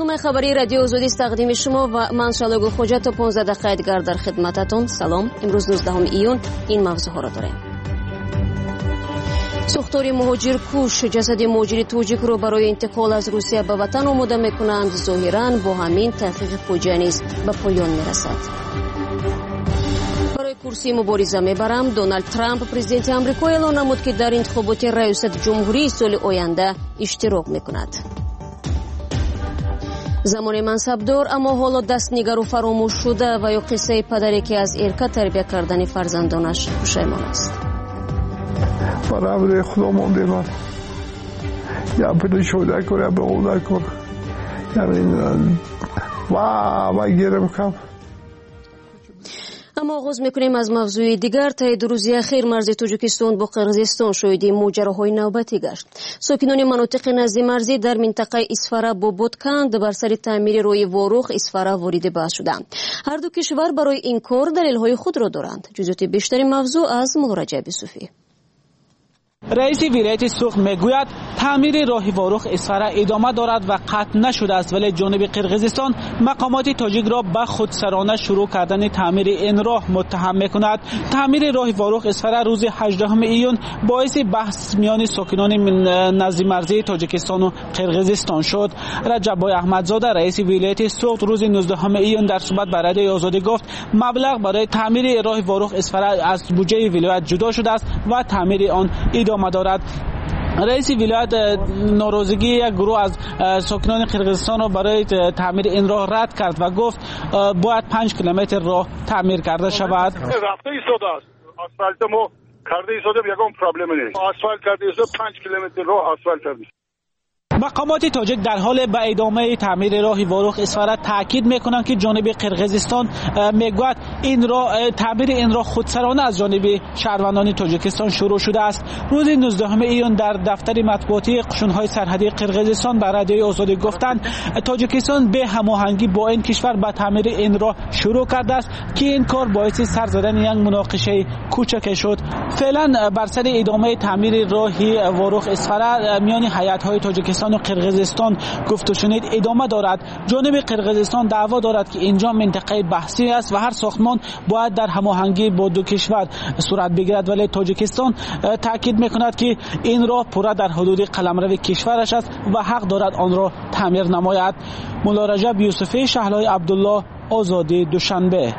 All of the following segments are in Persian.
برنامه خبری رادیو آزادی است تقدیم شما و من شالا گلخوجه تا 15 دقیقه دیگر در خدمتتون. سلام. امروز 19 ایون این موضوع ها را داریم. سوختار مهاجر کوش جسد مهاجر توجیک رو برای انتقال از روسیه به وطن آماده میکنند. ظاهراً با همین تحقیق فوجی نیز به پایان میرسد. برای کرسی مبارزه میبرم. دونالد ترامپ پرزیدنت آمریکا اعلان نمود که در انتخابات ریاست جمهوری سال آینده اشتراک میکند. زمان منصبدار اما حالا دستنگار و فراموش شده و یا قصه پدری که از ارکه تربیت کردن فرزندانش پشیمان است. برای خدا مونده من یا پیدا شده کنه به اوضاع کن و گیرم کم. اما آغاز میکنیم از موضوع دیگر. تا دو روز اخیر مرز تاجیکستان با قرقیزستان شاهد ماجراهای نوبتی گشت. ساکنان مناطق نزدیک مرزی در منطقه اسفره با بودکند بر سر تعمیر روی واروخ اسفره وارد بحث شدند. هر دو کشور برای این کار دلیل‌های خود را دارند. جزئیات بیشتر موضوع از مهرجه بیسوفی. رئیس ولایت سوخت میگوید تعمیر راه واروخ اسفره ادامه دارد و قطع نشده است، ولی جانب قرقیزستان مقامات تاجیک را به خودسرانه شروع کردن تعمیر این راه متهم میکند. تعمیر راه واروخ اسفره روز 18 ایون باعث بحث میان ساکنان نزدیک مرزی تاجیکستان و قرقیزستان شد. رجب احمدزاده رئیس ولایت سوخت روز 19 ایون در صحبت با رادیو آزادی گفت مبلغ برای تعمیر راه واروخ اسفره از بودجه ولایت جدا شده است و تعمیر آن ادامه دارد. رئیس ولایت ناراضگی یک گروه از ساکنان قرقیزستان را برای تعمیر این راه رد کرد و گفت باید 5 کیلومتر راه تعمیر کرده شود. رفته ایستاده است. آسفالت ما کرده ایستاده یکم پرابلم نیست. آسفالت کرده ایستاده 5 کیلومتر راه آسفالت کرده. مقامات تاجیک در حال به ادامه تعمیر راه واروخ اسفره تاکید میکنند که جانب قرقیزستان میگوید این راه تعمیر این راه خودسرانه از جانب شهروندان تاجیکستان شروع شده است. روز 19 ایون در دفتر مطبوعاتی قشون‌های سرحدی قرقیزستان به رادیو آزادی گفتند تاجیکستان به هماهنگی با این کشور به تعمیر این راه شروع کرده است که این کار باعث سر زدن یک مناقشه کوچک شد. فعلا بر سر ادامه تعمیر راه واروخ اسفره میان هیئت‌های تاجیکستان و قرقیزستان گفت و شنید ادامه دارد. جانب قرقیزستان دعوا دارد که اینجا منطقه بحثی است و هر ساختمان باید در هماهنگی با دو کشور صورت بگیرد، ولی تاجیکستان تاکید میکند که این راه پورا در حدود قلمرو کشورش است و حق دارد آن را تعمیر نماید. مولا رجب یوسفی، شهلای عبدالله، آزادی، دوشنبه.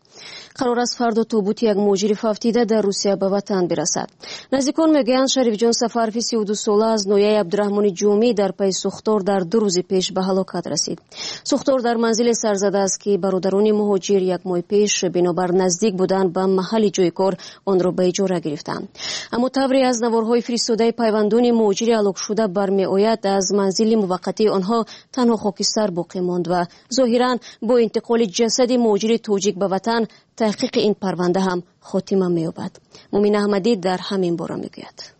قرار است فردا تابوت یک مهاجر فوتیده در روسیه به وطن برسد. نزدیکان میگویند شریف جان سفروی 32 ساله از نویه عبدالرحمن جومی در پی سوختار در 2 روز پیش به هلاکت رسید. سوختار در منزل سرزده است که برادران مهاجر یک ماه پیش بنابر نزدیک بودن به محل جای کار آن را به اجاره گرفتند. اما تبری از نوارهای فرستاده پیوندان مهاجر هلاک شده برمیآید از منزل موقتی آنها تنها خاکستر باقی ماند و ظاهرا با انتقال جسد مهاجر توجیک به وطن تحقیق این پرونده هم خاتمه می‌یابد. مومن احمدی در همین باره میگوید.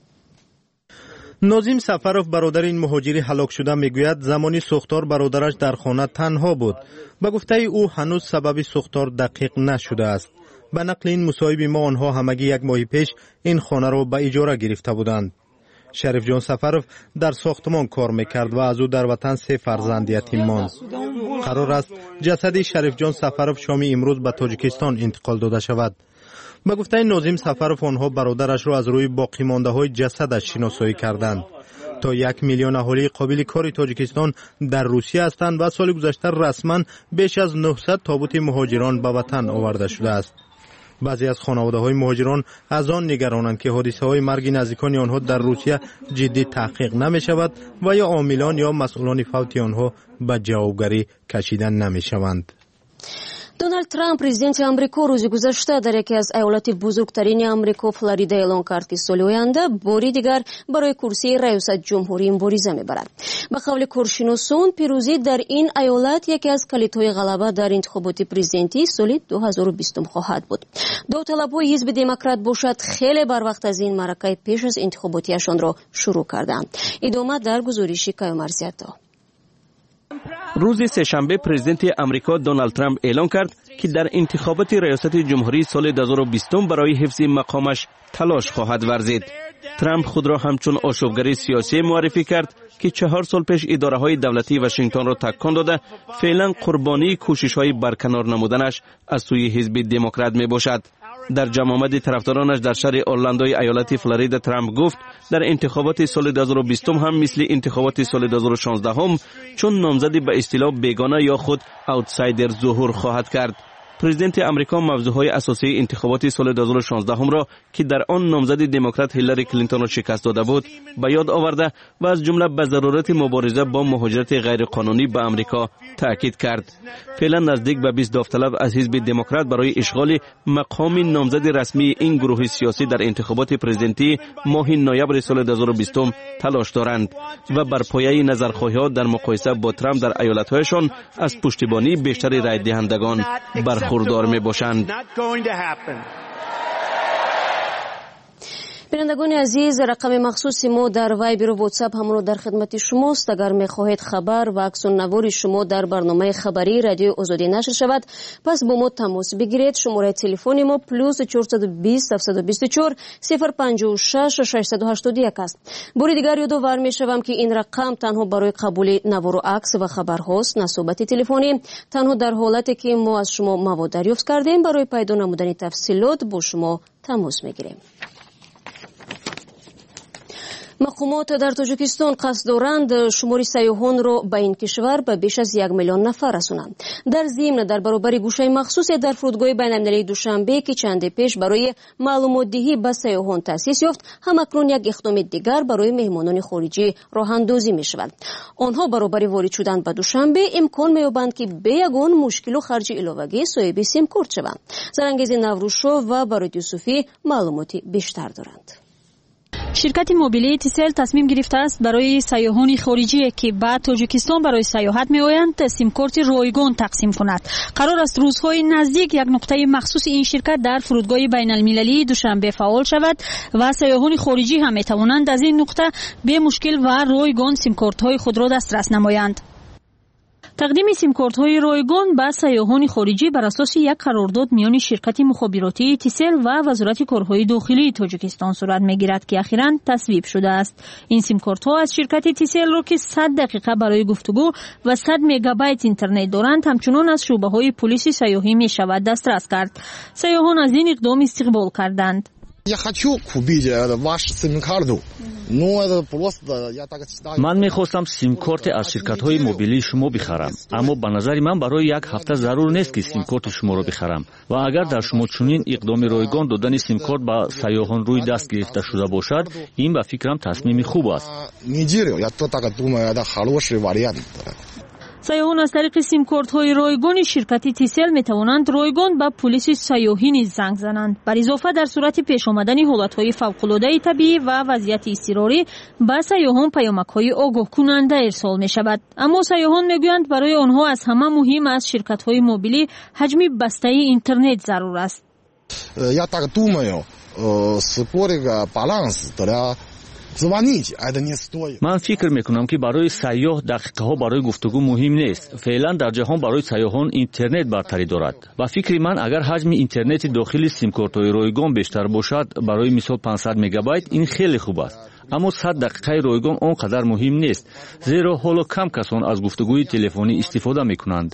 ناظم سفروف برادر این مهاجری هلاک شده میگوید زمانی سوختار برادرش در خانه تنها بود. به گفته او هنوز سبب سوختار دقیق نشده است. به نقل این مصاحب ما آنها همگی یک ماه پیش این خانه را به اجاره گرفته بودند. شریف جان سفروف در ساختمان کار میکرد و از او در وطن 3 فرزند یتیم ماند. قرار است جسد شریف جان سفروف شامی امروز به تاجیکستان انتقال داده شود. به گفته ناظم سفروف آنها برادرش را از روی باقی مانده های جسدش شناسایی کردند. تا 1 میلیون اهالی قابل کار تاجیکستان در روسیه هستند و سال گذشته رسما بیش از 900 تابوت مهاجران به وطن آورده شده است. بعضی از خانواده‌های مهاجران از آن نگرانند که حادثه‌های مرگ نزدیکان آنها در روسیه جدی تحقیق نمی‌شود و یا عاملان یا مسئولان فوت آنها به جوابگری کشیده نمی‌شوند. دونالد ترامپ پرزیدنت آمریکا روز گذشته در یکی از ایالات بزرگترین آمریکا فلوریدا اعلان کرد که سال آینده باری دیگر برای کرسی ریاست جمهوری مبارزه می‌برد. به قول کارشناسان پیروزی در این ایالت یکی از کلیدهای غلبه در انتخابات پرزیدنتی سال 2020 خواهد بود. داوطلب‌های حزب دموکرات باشد خیلی بر وقت از این معرکه پیش از انتخاباتیشان را شروع کردند. ادامه در گزارش کیومرزیتا. روز سه‌شنبه پرزیدنت آمریکا دونالد ترامپ اعلان کرد که در انتخابات ریاست جمهوری سال 2020 برای حفظ مقامش تلاش خواهد ورزید. ترامپ خود را همچون آشوبگری سیاسی معرفی کرد که 4 سال پیش اداره‌های دولتی واشنگتن را تکان داده فعلا قربانی کوشش‌های برکنار نمودنش از سوی حزب دموکرات میباشد. در جمع آمد طرفدارانش در شهر اورلاندوی ایالت فلوریدا ترامپ گفت در انتخابات سال 2020 هم مثل انتخابات سال 2016 هم چون نامزدی به اصطلاح بیگانه یا خود اوتسایدر ظهور خواهد کرد. پرزیدنت امریکا موضوعهای اساسی انتخابات سال 2016 هم را که در آن نامزد دموکرات هیلاری کلینتون را شکست داده بود به یاد آورده و از جمله به ضرورت مبارزه با مهاجرت غیرقانونی به امریکا تاکید کرد. فعلا نزدیک به 20 داوطلب از حزب دموکرات برای اشغال مقام نامزد رسمی این گروه سیاسی در انتخابات پرزیدنتی ماه نوامبر سال 2020 تلاش دارند و بر پایه نظرخواهی‌ها در مقایسه با ترامپ در ایالت‌هایشان از پشتیبانی بیشتر رای دهندگان برخوردار می‌باشند. بینندگان عزیز، رقم مخصوص ما در وایبر و واتساپ همون در خدمت شماست. اگر می‌خواهید خبر و عکس النوار شما در برنامه خبری رادیو آزادی نشر شود، پس با ما تماس بگیرید. شماره تلفن ما +420 724 056 681 است. بار دیگر یادآور می‌شوم که این رقم تنها برای قبول نوار و عکس و خبرهاست، نه صحبت تلفنی. تنها در حالتی که ما از شما مواد دریافت کردیم برای پیدا نمودن تفصیلات با شما تماس می‌گیریم. مقامات در تاجیکستان قصد دارند شمار سیاحان را به این کشور به بیش از 1 میلیون نفر رسانند. در ضمن در برابر گوشه مخصوصی در فرودگاه بین‌المللی دوشنبه که چند پیش برای معلومات دهی به سیاحان تأسیس یافت، هم اکنون یک اقدام دیگر برای مهمانان خارجی راه اندازی می شود. آنها برابر وارد شدن به دوشنبه امکان می‌یابند که به یگان مشکل و خرج علاوه‌ای صاحب سیم کارت شوند. زرانگیز نوروزشو و برای یوسفی معلوماتی بیشتر دارند. شرکت موبیلی تیسل تصمیم گرفته است برای سیاحان خارجی که به تاجیکستان برای سیاحت می‌آیند سیم کارت رایگان تقسیم کند. قرار است روزهای نزدیک یک نقطه مخصوص این شرکت در فرودگاه بین‌المللی دوشنبه فعال شود و سیاحان خارجی هم می‌توانند از این نقطه به مشکل و رایگان سیم کارت‌های خود را دسترس نمایند. تقدیم سیم کارت‌های رایگان به سیاحان خارجی بر اساس یک قرارداد میان شرکت مخابراتی تیسل و وزارت کارهای داخلی تاجیکستان صورت می‌گیرد که اخیراً تصویب شده است. این سیم کارت‌ها از شرکت تیسل را که 100 دقیقه برای گفتگو و 100 مگابایت اینترنت دارند همچنان از شعبه‌های پلیس سیاحی می‌شود دسترس کرد. سیاحان از این اقدام استقبال کردند. من میخواستم سیم کارت از شرکت های موبیلی شما بخرم، اما به نظر من برای یک هفته ضرور نیست که سیم کارت شما را بخرم و اگر در شما چنین اقدام رایگان دادن سیم کارت به سیاحان روی دست گرفته شده باشد، این به فکرم تصمیم خوب است. سیاحان از طریق سیم کارت های رایگان شرکت تیسل می توانند رایگان به پلیس سیاحی نیز زنگ زنند. بر اضافه در صورت پیش آمدن حالت های فوق العاده طبیعی و وضعیت اضطراری به سیاحان پیامک های آگاه کننده ارسال می شود. اما سیاحان می گویند برای آنها از همه مهم از شرکت های موبیلی حجم بسته اینترنت ضرور است. من فکر میکنم که برای سیاح دقیقه ها برای گفتگو مهم نیست. فعلا در جهان برای سیاحان اینترنت برتری دارد. و فکر من اگر حجم اینترنت داخلی سیم کارت های رایگان بیشتر باشد، برای مثال 500 مگابایت، این خیلی خوب است. اما 100 دقیقه رایگان آنقدر مهم نیست، زیرا حالا کم کسان از گفتگوی تلفنی استفاده میکنند.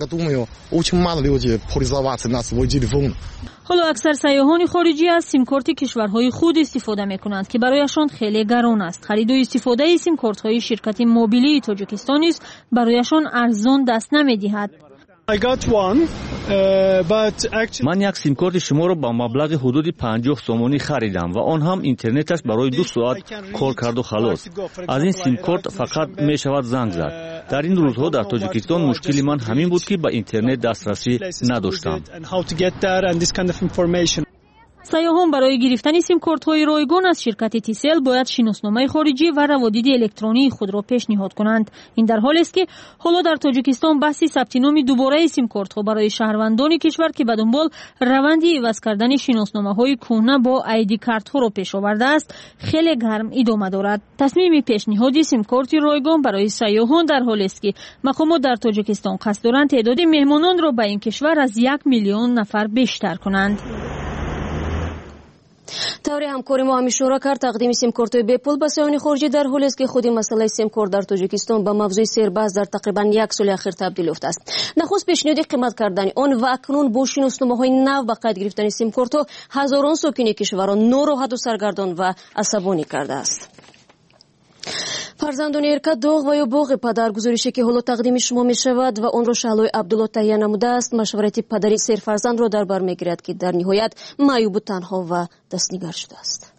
حالا اکثر سیاحان خارجی از سیم کارت کشورهای خود استفاده میکنند که برایشان خیلی گران است. خرید و استفاده سیم کارت های شرکت موبیلی تاجیکستان است برایشان ارزان دست نمیدهد. من یک سیم کارت شما را با مبلغ حدود 50 سومانی خریدم و آن هم اینترنتش برای 2 ساعت کار کرد و خلاص. از این سیم کارت فقط می شود زنگ زد. در این روزها در تاجیکستان مشکلی من همین بود که به اینترنت دسترسی نداشتم. سیاحان برای گرفتن سیم کارت های رایگان از شرکت تیسل باید شناسنامه خارجی و روادید الکترونی خود را پیشنهاد کنند. این در حالی است که حالا در تاجیکستان بحث ثبت نام دوباره سیم کارت ها برای شهروندان کشور که به دنبال روند عوض کردن شناسنامه های کهنه با آیدی کارت ها را پیش آورده است خیلی گرم ادامه دارد. تصمیم پیشنهاد سیم کارت رایگان برای سیاحان در حالی است که مقامات در تاجیکستان قصد دارند تعداد مهمانان را به این کشور از 1 میلیون نفر بیشتر کنند. طور همکاری ما همیشورا کرد تقدیم سیم کارت‌های بپول به سیاحان خارجی در حالی است که خودی مسئله سیم کارت در تاجیکستان به موضوع سیرباز در تقریبا یک سال اخیر تبدیل یافته است. نخست پیشنهاد قیمت کردن آن و اکنون با شناسنامه‌های نو به قید گرفتن سیم کارت هزاران ساکن کشور ناراحت و سرگردان و عصبانی کرده است. فرزندان ارکا داغ و یا باغ پدر گزارشی که حالا تقدیم شما می شود و آن را شهلای عبدالله تهیه نموده است مشورت پدری سیر فرزند را در بر می گیرد که در نهایت معیوب و تنها و دستنگر شده است.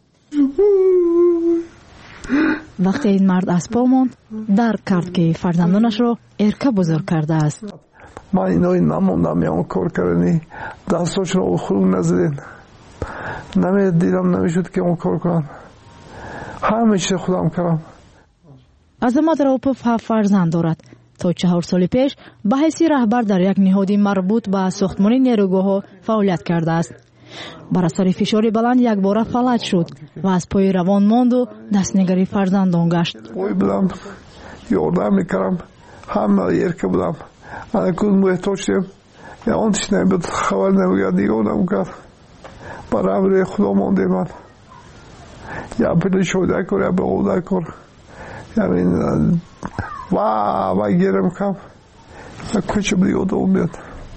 وقتی این مرد از پا ماند درک کرد که فرزندانش را ارکا بزرگ کرده است. من اینایی نموندم یا کار کردنی دستاش را خود نزدین دیدم نمیشد که اون کار کنم همه چیز خودم کردم. عظمت راوپوف 7 فرزند دارد. تا 4 سال پیش به حیث رهبر در یک نهاد مربوط به ساختمان نیروگاه‌ها فعالیت کرده است. بر اثر فشار بلند یک بار فلج شد و از پای روان ماند و دستنگری فرزندان گشت. پای بودم یاردم میکردم همه ارکه بودم من کود محتاج شدیم یا آنچه نمید خبر نمیگرد نگاه کرد برای امر خدا مانده من یا پیدا شده کر یا به قوده کر یعنی و گیرم کم کچه بیاد و بیاد.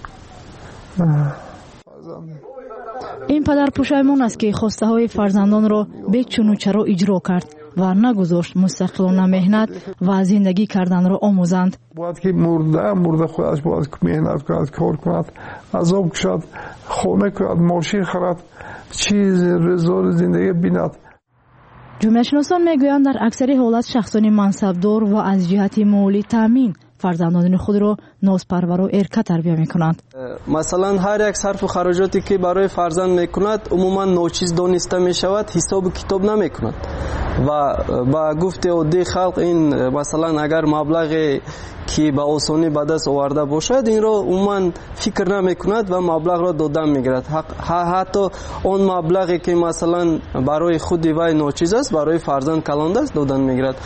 این پدر پشیمان است که خواسته های فرزندان را به چون و چرا اجرا کرد و نگذاشت مستقلانه مهنت و زندگی کردن را آموزند. باید که مرده خودش باید مهنت کند کار کند عذاب کشد خانه کند ماشین خرد چیز رضا زندگی بیند. جامعه شناسان میگویند در اکثر حالت شخصان منصبدار و از جهت مالی تامین فرزندان خود را نازپرور و ارکه تربیت میکنند. مثلا هر یک صرف و خراجاتی که برای فرزند میکند عموما ناچیز دانسته میشود حساب کتاب نمیکند و با گفته عادی خلق این مثلا اگر مبلغی که به آسانی به دست آورده باشد این را عموما فکر نمیکند و مبلغ را دادن میگیرد. حتی اون مبلغی که مثلا برای خود وی ناچیز است برای فرزند کلانده است دادن میگیرد.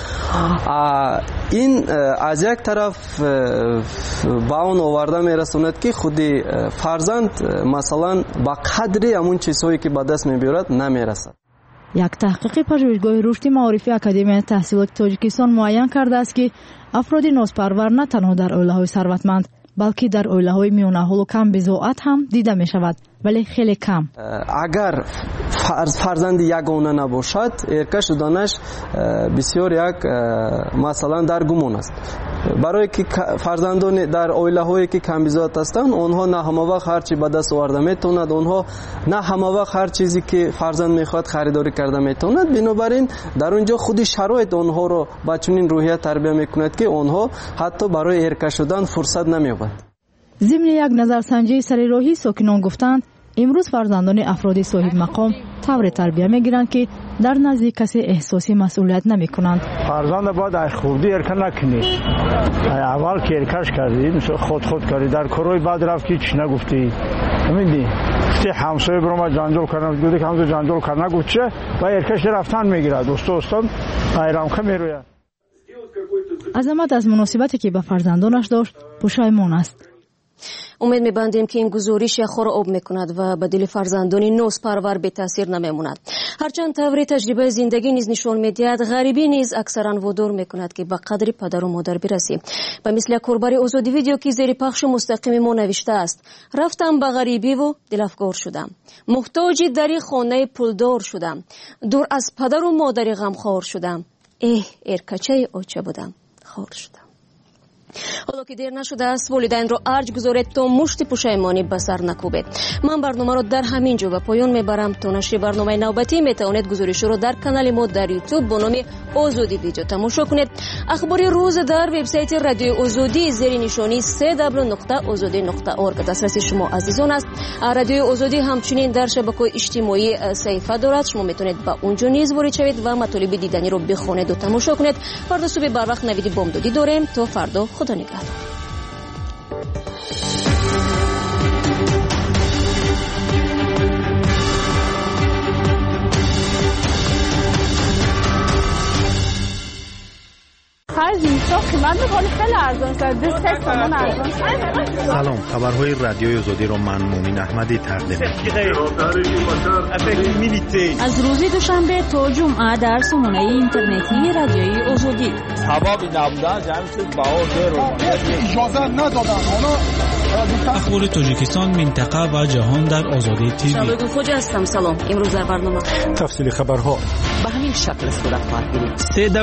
این از یک طرف به اون آورده میرساند که خود فرزند مثلا با قدری همون چیزهایی که به دست میبیارد نمیرسد. یک تحقیق پژوهشگاه رشد معارفی اکادمی تحصیلات تاجیکستان معین کرده است که افراد نازپرور نه تنها در عائله‌های ثروتمند بلکه در عائله‌های میانه حال و کم بضاعت هم دیده می شود ولی خیلی کم. اگر فرزند یگانه نباشد ارکه شدنش بسیار یک مثلا در گمان است. برای که فرزندان در عائله‌هایی که کم بضاعت هستند آنها نه همه وقت هر چی به دست آورده میتوند آنها نه همه وقت هر چیزی که فرزند میخواد خریداری کرده میتوند. بنابراین در اونجا خودی شرایط آنها را با چنین روحیه تربیت میکند که آنها حتی برای ارکه شدن فرصت نمییابند. ضمن یک نظرسنجی سرراهی ساکنان گفتند امروز فرزندان افراد صاحب مقام طور تربیت میگیرند که در نزد کسی احساسی مسئولیت نمیکنند. فرزند باید از خوردی ارکه نکنی. اول که ارکش کردی خود کردی در کارهای بعد رفت که چی نگفتی میدی گفتی همسایه برو ما جنجال کردم گفتی که همسایه جنجال کرد نگفت چه و ارکش رفتن میگیرد استان ایرانکه میروید. عظمت از مناسبتی که به فرزندانش داشت پشیمان است. امید می‌بندیم که این گزارش خور آب می‌کند و به دل فرزندان نازپرور به تاثیر نمی‌ماند. هرچند طور تجربه زندگی نیز نشان می‌دهد غریبی نیز اکثرا وادار می‌کند که به قدر پدر و مادر برسیم. و مثل کاربر آزادی ویدیو که زیر پخش مستقیم ما نوشته است: رفتم به غریبی و دلافگار شدم، محتاج دری خانه پولدار شدم، دور از پدر و مادر غمخوار شدم، ارکچه آچه بودم، خار شدم. حالا که دیر نشده است والدین را ارج گذارید تا مشت پشیمانی به سر نکوبید. من برنامه را در همین جا به پایان میبرم. تا نشر برنامه نوبتی میتوانید گزارش را در کانال ما در یوتیوب با نام آزادی ویدیو تماشا کنید. اخبار روز در وبسایت رادیو آزادی زیر نشانی www.azadi.org دسترسی شما عزیزان است. رادیو آزادی همچنین در شبکه‌های اجتماعی صفحه دارد. شما میتونید با اونجا نیز وارد شوید و مطالب دیدنی را بخوانید و تماشا کنید. فردا صبح بر وقت نوید بامدادی داریم. تا فردا خدا نگهدار. هر زمستان خیلی ارزان شد. 3 تومان ارزان شد. سلام، خبرهای رادیوی آزادی را من مومن احمدی تقدیم می‌کنم. از روز دوشنبه تا جمعه در سامانه اینترنتی رادیوی آزادی. ثوابی نبودن جمعیت باور اجازه ندادن. اخبار تاجیکستان، منطقه و جهان در آزادی تیوی. شباب خوش هستم. سلام. امروز در برنامه تفصیل خبرها به همین شکل صورت خواهد گرفت.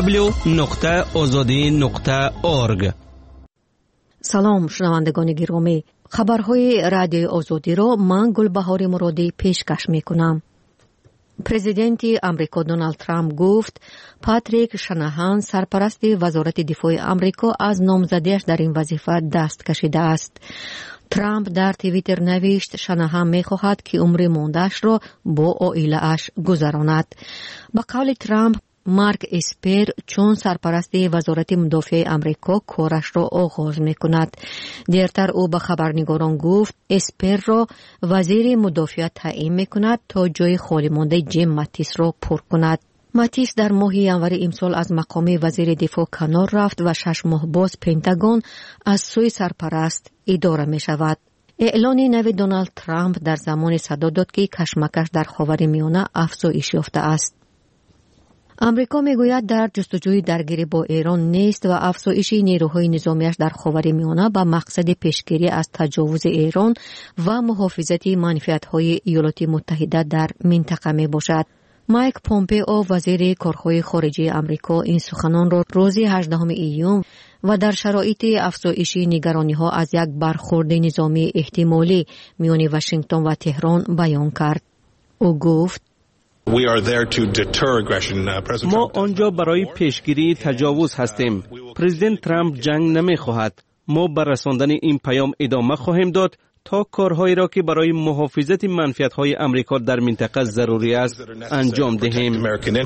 www.azadi.org. سلام شنوندگان گرامی، خبرهای رادیوی آزادی را من گلبهار مرادی پیشکش میکنم. پرزیدنت امریکا دونالد ترامپ گفت پاتریک شناهان سرپرست وزارت دفاع امریکا از نامزدیش در این وظیفه دست کشیده است. ترامپ در توییتر نوشت شناهان می‌خواهد که عمر مانده‌اش را با عائله‌اش گذراند. به قول ترامپ مارک اسپر چون سرپرست وزارت مدافع امریکا کارش را آغاز می‌کند. دیرتر او به خبرنگاران گفت اسپر را وزیر مدافع تعیین می‌کند تا جای خالی مانده جیم ماتیس را پر کند. ماتیس در ماه ژانویه امسال از مقام وزیر دفاع کنار رفت و 6 ماه باز پنتاگون از سوی سرپرست اداره می شود. اعلان نو دونالد ترامپ در زمان صدا داد که کشمکش در خاورمیانه افزایش یافته است. امریکا میگوید در جستجوی درگیری با ایران نیست و افزایش نیروهای نظامیش در خاورمیانه با مقصد پیشگیری از تجاوز ایران و محافظت منفعت‌های ایالات متحده در منطقه می باشد. مایک پومپئو وزیر کارهای خارجه امریکا این سخنان را روز 18 ایون و در شرایط افزایش نگرانی‌ها از یک برخورد نظامی احتمالی میان واشنگتن و تهران بیان کرد. او گفت ما آنجا برای پیشگیری تجاوز هستیم. پرزیدنت ترامپ جنگ نمی‌خواهد. ما بر رساندن این پیام ادامه خواهیم داد تا کارهایی را که برای محافظت منفعت‌های امریکا در منطقه ضروری است انجام دهیم.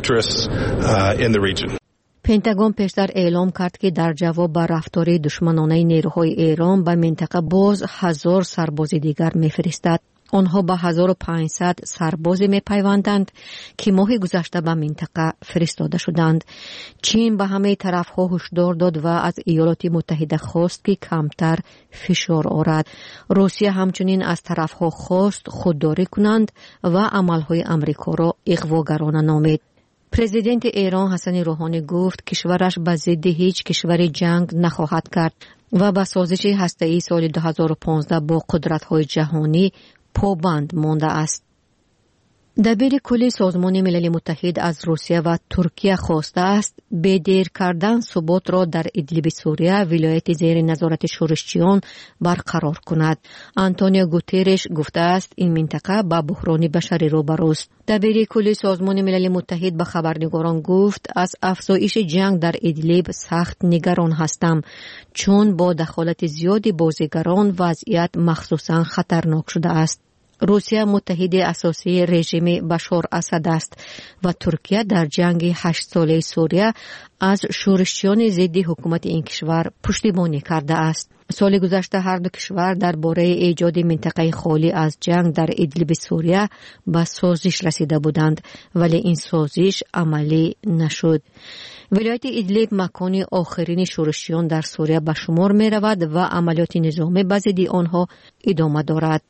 پنتاگون پیشتر اعلام کرد که در جواب بر رفتار دشمنانه نیروهای ایران به منطقه باز 1000 سرباز دیگر می‌فرستد. آنها با 1500 سرباز می‌پیوندند که ماه گذشته به منطقه فرستاده شدند. چین به همه طرف‌ها هشدار داد و از ایالات متحده خواست که کمتر فشار آورد. روسیه همچنین از طرف‌ها خواست خودداری کنند و عمل‌های آمریکا را اغواگرانه نامید. پرزیدنت ایران حسن روحانی گفت کشورش به ضد هیچ کشور جنگ نخواهد کرد و به سازش هسته‌ای سال 2015 با قدرت‌های جهانی پابند مانده است. دبیر کلی سازمان ملل متحد از روسیه و ترکیه خواسته است بدیر کردن ثبات را در ادلیب سوریه ولایت زیر نظارت شورشچیان برقرار کند. آنتونیو گوترش گفته است این منطقه با بحران بشری روبروست. دبیر کلی سازمان ملل متحد به خبرنگاران گفت از افزایش جنگ در ادلیب سخت نگران هستم چون با دخالت زیاد بازیگران وضعیت مخصوصا خطرناک شده است. روسیه متحد اساسی رژیم بشار اسد است و ترکیه در جنگ 8 ساله سوریه از شورشچیان ضد حکومت این کشور پشتیبانی کرده است. سال گذشته هر دو کشور درباره ایجاد منطقه خالی از جنگ در ادلیب سوریه به سازش رسیده بودند ولی این سازش عملی نشد. ولایت ادلیب مکان آخرین شورشچیان در سوریه به شمار می رود و عملیات نظامی به ضد آنها ادامه دارد.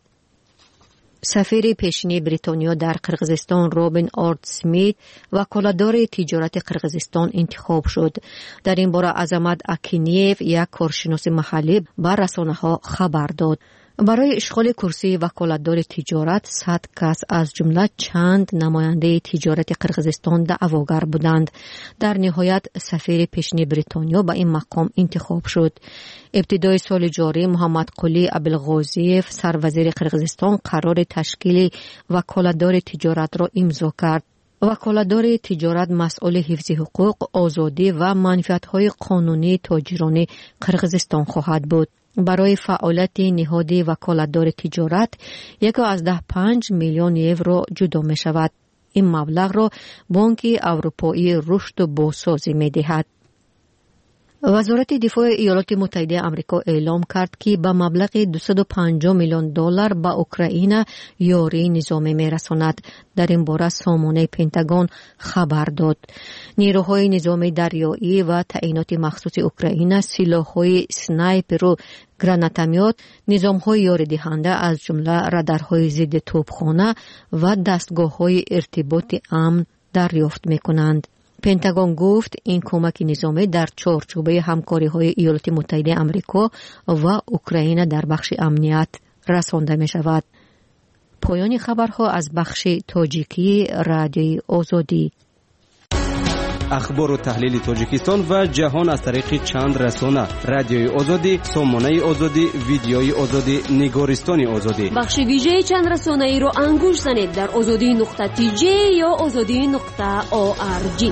سفیر پیشین بریتانیا در قرقیزستان رابین آرد سمیت وکالتدار تجارت قرقیزستان انتخاب شد. در این باره عظمت اکینیف یک کارشناس محلی به رسانه‌ها خبر داد. برای اشغال کرسی وکالتدار تجارت 100 کس از جمله چند نماینده تجارت قرقیزستان دعواگر بودند. در نهایت سفیر پیشین بریتانیا به این مقام انتخاب شد. ابتدای سال جاری محمد قلی ابوالغازیف سروزیر قرقیزستان قرار تشکیل وکالتدار تجارت را امضا کرد. وکالتدار تجارت مسئول حفظ حقوق، آزادی و منفعت‌های قانونی تاجران قرقیزستان خواهد بود. برای فعالیت نهاد وکالتدار تجارت 1.5 میلیون یورو جدا می شود. این مبلغ را بانک اروپایی رشد و بازسازی می دهد. وزارت دفاع ایالات متحده آمریکا اعلام کرد که به مبلغ 250 میلیون دلار به اوکراین یاری نظامی میرساند. در این باره سامانه پنتاگون خبر داد. نیروهای نظامی دریایی و تعینات مخصوص اوکراین سلاح‌های اسنایپر و گرانتومیات، نظام‌های یاری دهنده از جمله رادارهای ضد توپخانه و دستگاه‌های ارتباط امن دریافت می‌کنند. پنتاگون گفت این کمک نظامی در چارچوبه همکاری‌های ایالات متحده آمریکا و اوکراین در بخش امنیت رسانده می‌شود. پایان خبرها از بخش تاجیکی رادیوی آزادی. اخبار و تحلیل تاجیکستان و جهان از طریق چند رسانه: رادیوی آزادی، سامانه آزادی، ویدیوی آزادی، نگارستان آزادی. بخش ویژه چند رسانه ای رو انگوش زنید در azadi.tj یا azadi.org.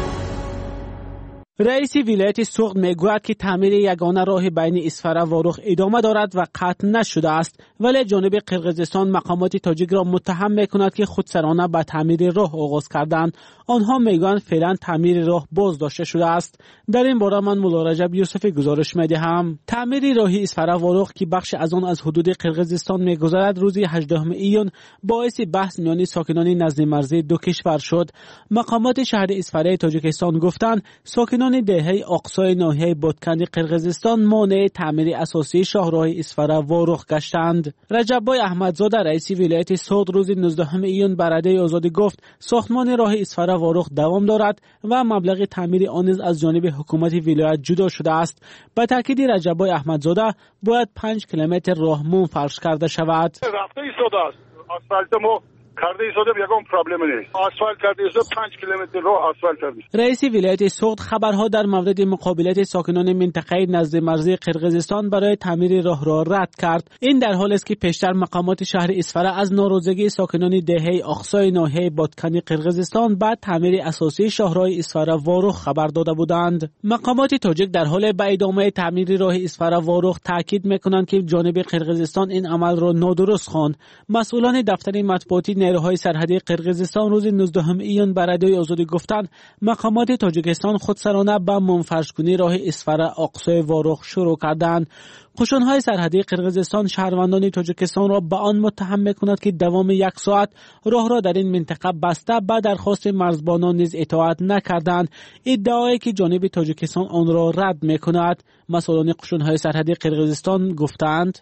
رئیس ولایت سوخت میگوید که تعمیر یگانه راه بین اسفره و رخ ادامه دارد و قطع نشده است، ولی جانب قرقیزستان مقامات تاجیک را متهم میکند که خودسرانه به تعمیر راه آغاز کردند. آنها میگویند فعلا تعمیر راه باز داشته شده است. در این باره من مولا رجب یوسفی گزارش میدهم. تعمیر راه اسفره و رخ که بخش از آن از حدود قرقیزستان میگذرد روز 18 ایون باعث بحث میان ساکنان نزد مرزی دو کشور شد. مقامات شهر اسفره تاجیکستان گفتند ساکنان دهه اقصای ناحیه بادکنی قرقیزستان مانع تعمیر اساسی شاهراه اسفره و رخ گشتند. رجبای احمدزاده رئیس ولایت سوخت روز 19 ایون به رادیوی آزادی گفت ساختمان راه اسفره و رخ دوام دارد و مبلغ تعمیر آن از جانب حکومت ولایت جدا شده است. به تاکید رجبای احمدزاده باید 5 کیلومتر راه منفرش کرده شود. رفته ایستاده است. آسفالت ما کرده ایستاده یکم پرابلم نیست. آسفالت کرده ایستاده 5 کیلومتر راه آسفالت کرده. رئیس ولایت سوخت خبرها در مورد مقابلت ساکنان منطقه نزد مرزی قرقیزستان برای تعمیر راه را رد کرد. این در حالی است که پیشتر مقامات شهر اسفره از ناراضگی ساکنان دهه اقصای ناحیه بادکنی قرقیزستان بعد تعمیر اساسی شاهراه اسفره و رخ خبر داده بودند. مقامات تاجیک در حال به ادامه تعمیر راه اسفره و رخ تاکید میکنند که جانب قرقیزستان این عمل را نادرست خواند. مسئولان دفتر مطبوعاتی نیروهای سرحدی قرقیزستان روز 19 ایون به رادیوی آزادی گفتند مقامات تاجیکستان خودسرانه به منفرش‌کنی راه اسفره اقصای و رخ شروع کردند. قشون‌های سرحدی قرقیزستان شهروندان تاجیکستان را به آن متهم می‌کند که دوام 1 ساعت راه را در این منطقه بسته به درخواست مرزبانان نیز اطاعت نکردند. ادعایی که جانب تاجیکستان آن را رد می‌کند. مسئولان قشون‌های سرحدی قرقیزستان گفتند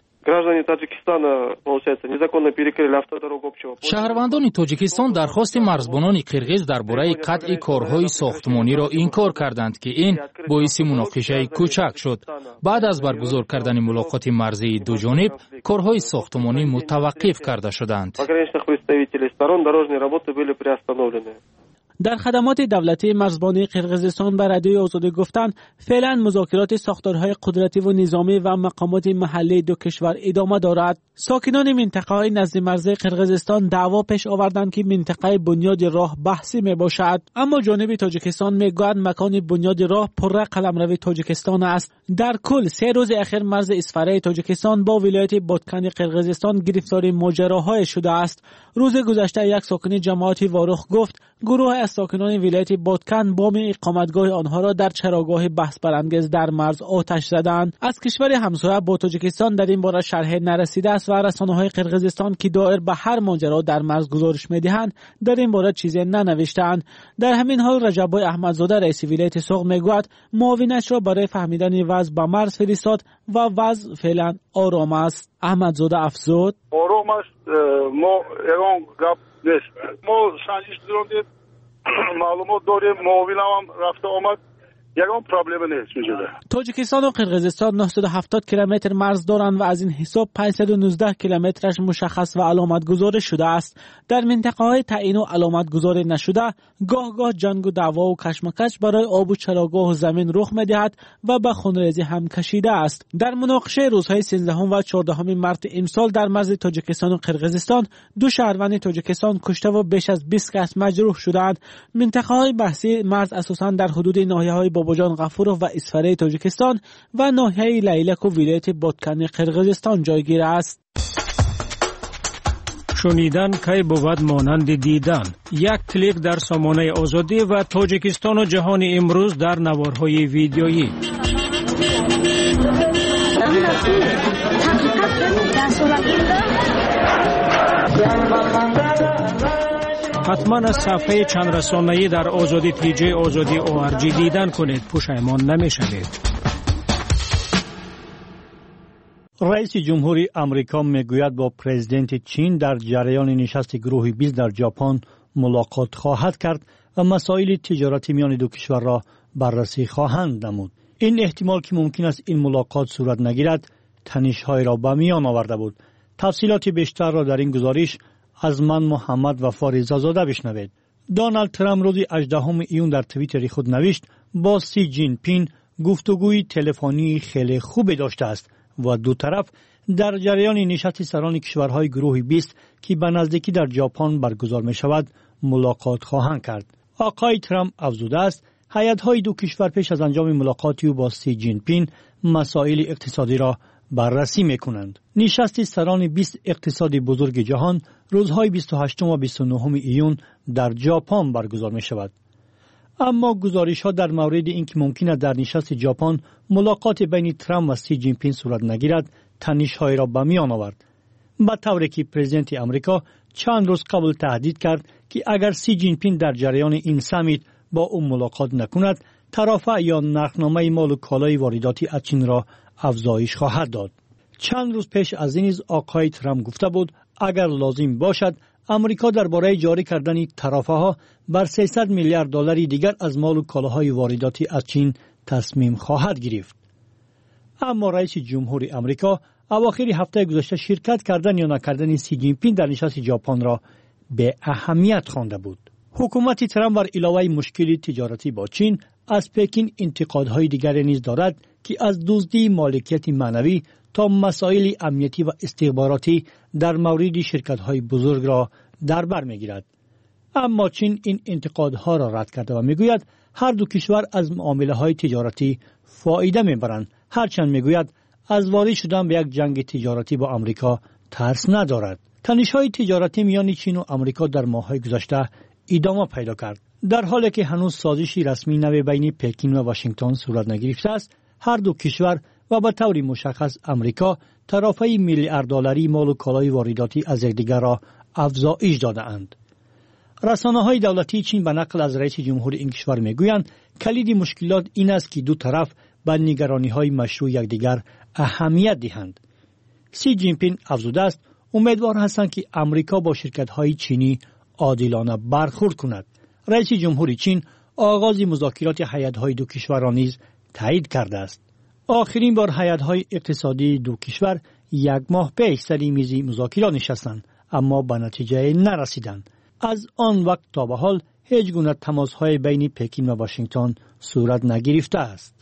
شهروندان تاجیکستان درخواست مرزبانان قرقیز درباره قطع کارهای ساختمانی را انکار کردند که این باعث مناقشه کوچک شد. بعد از برگزار کردن ملاقات مرزی دو جانب کارهای ساختمانی متوقف کرده شدند. در خدمات دولتی مرزبانی قرقیزستان به رادیوی آزادی گفتند فعلا مذاکرات ساختارهای قدرتی و نظامی و مقامات محلی دو کشور ادامه دارد. ساکنان منطقه‌های نزد مرزی قرقیزستان دعوا پیش آوردند که منطقه بنیاد راه بحثی میباشد، اما جانب تاجیکستان میگوید مکان بنیاد راه پر قلمرو تاجیکستان است. در کل 3 روز اخیر مرز اسفره تاجیکستان با ولایت بادکنی قرقیزستان گرفتار ماجراهای شده است. روز گذشته یک ساکن جماعت وارخ گفت گروه از ساکنان ولایت بادکن بام اقامتگاه آنها را در چراگاه بحث برانگیز در مرز آتش زدند. از کشور همسایه با تاجیکستان در این باره شرح نرسیده است و رسانه‌های قرقیزستان که دایر به هر ماجرا در مرز گزارش می‌دهند در این باره چیزی ننوشتند. در همین حال رجبای احمدزاده رئیس ولایت سوق میگوید معاونش را برای فهمیدن وضع به مرز فرستاد و وضع فعلا آرام است. احمدزاده افزود آرام است. ما ایران گپ نیست. ما سنجش داریم معلومات داریم. معاون هم رفته آمد. یکم پرابلم نیست میشده. تاجیکستان و قرقیزستان 970 کیلومتر مرز دارند و از این حساب 519 کیلومترش مشخص و علامت گذاری شده است. در منطقه های تعیین و علامت گذاری نشده گاه جنگ و دعوا و کشمکش برای آب و چراگاه و زمین رخ می‌دهد و به خونریزی هم کشیده است. در مناقشه روزهای 13 و 14 مارس امسال در مرز تاجیکستان و قرقیزستان 2 شهروند تاجیکستان کشته و بیش از 20 کس مجروح شدند. منطقه های بحثی مرز اساساً در حدود ناحیه‌های باباجان غفورov و اسفره تاجیکستان و ناحیه لیلک و ولایت بادکنی قرقیزستان جایگیر است. شنیدن کی بود مانند دیدن. یک کلیک در سامانه آزادی و تاجیکستان و جهان امروز در نوارهای ویدیویی. حتما از صفحه چند رسانه‌ای در آزادی تیجی آزادی ORG دیدن کنید، پشیمان نمی‌شوید. رئیس جمهوری آمریکا میگوید با پرزیدنت چین در جریان نشست گروه 20 در ژاپن ملاقات خواهد کرد و مسائل تجارتی میان دو کشور را بررسی خواهند نمود. این احتمال که ممکن است این ملاقات صورت نگیرد تنش‌های را به میان آورده بود. تفصیلات بیشتر را در این گزارش از من محمد وفا رضازاده بشنوید. دونالد ترامپ روز 18 ایون در توییتر خود نوشت با سی جین پین گفتگوی تلفنی خیلی خوبی داشته است و دو طرف در جریان نشست سران کشورهای گروه 20 که به نزدیکی در ژاپن برگزار می شود ملاقات خواهند کرد. آقای ترامپ افزوده است هیئت‌های دو کشور پیش از انجام ملاقاتی با سی جین پین مسائل اقتصادی را بررسی می کنند. نشست سران 20 اقتصادی بزرگ جهان روزهای 28 و 29 ایون در ژاپن برگزار می شود. اما گزارش ها در مورد اینکه ممکن است در نشست ژاپن ملاقات بین ترامپ و سی جین پین صورت نگیرد تنش‌های را به میان آورد. به طوری که پرزیدنت آمریکا چند روز قبل تهدید کرد که اگر سی جین پین در جریان این سمیت با او ملاقات نکند ترافع یا نرخنامه مال و کالای وارداتی از چین را افزایش خواهد داد. چند روز پیش از این آقای ترامپ گفته بود اگر لازم باشد امریکا درباره جاری کردن ترافع ها بر 300 میلیارد دلار دیگر از مال و کالاهای وارداتی از چین تصمیم خواهد گرفت. اما رئیس جمهوری آمریکا اواخر هفته گذشته شرکت کردن یا نکردن سی جین پین در نشست ژاپن را به اهمیت خوانده بود. حکومت ترامپ بر علاوه مشکل تجارتی با چین از پکین انتقادهای دیگری نیز دارد که از دزدی مالکیت معنوی تا مسائل امنیتی و استخباراتی در مورد شرکت‌های بزرگ را در بر می‌گیرد. اما چین این انتقادها را رد کرده و می‌گوید هر دو کشور از معامله‌های تجارتی فایده می‌برند، هرچند می‌گوید از وارد شدن به یک جنگ تجارتی با آمریکا ترس ندارد. تنش‌های تجارتی میان چین و آمریکا در ماه‌های گذشته ادامه پیدا کرد. در حالی که هنوز سازشی رسمی نوی بین پکین و واشنگتن صورت نگرفته است، هر دو کشور و به طور مشخص آمریکا ترافع میلیارد دلاری مال و کالای وارداتی از یکدیگر را افزایش داده‌اند. رسانه‌های دولتی چین به نقل از رئیس جمهور این کشور می‌گویند کلید مشکلات این است که دو طرف به نگرانی‌های مشروع یکدیگر اهمیت دهند. سی جین پین افزوده است امیدوار هستند که آمریکا با شرکت‌های چینی عادلانه برخورد کند. رئیس جمهور چین آغاز مذاکرات هیئت‌های دو کشور را نیز تایید کرده است. آخرین بار هیئت‌های اقتصادی دو کشور یک ماه پیش سر میز مذاکرات نشستند اما به نتیجه نرسیدند. از آن وقت تا به حال هیچ گونه تماس‌های بین پکین و واشنگتن صورت نگرفته است.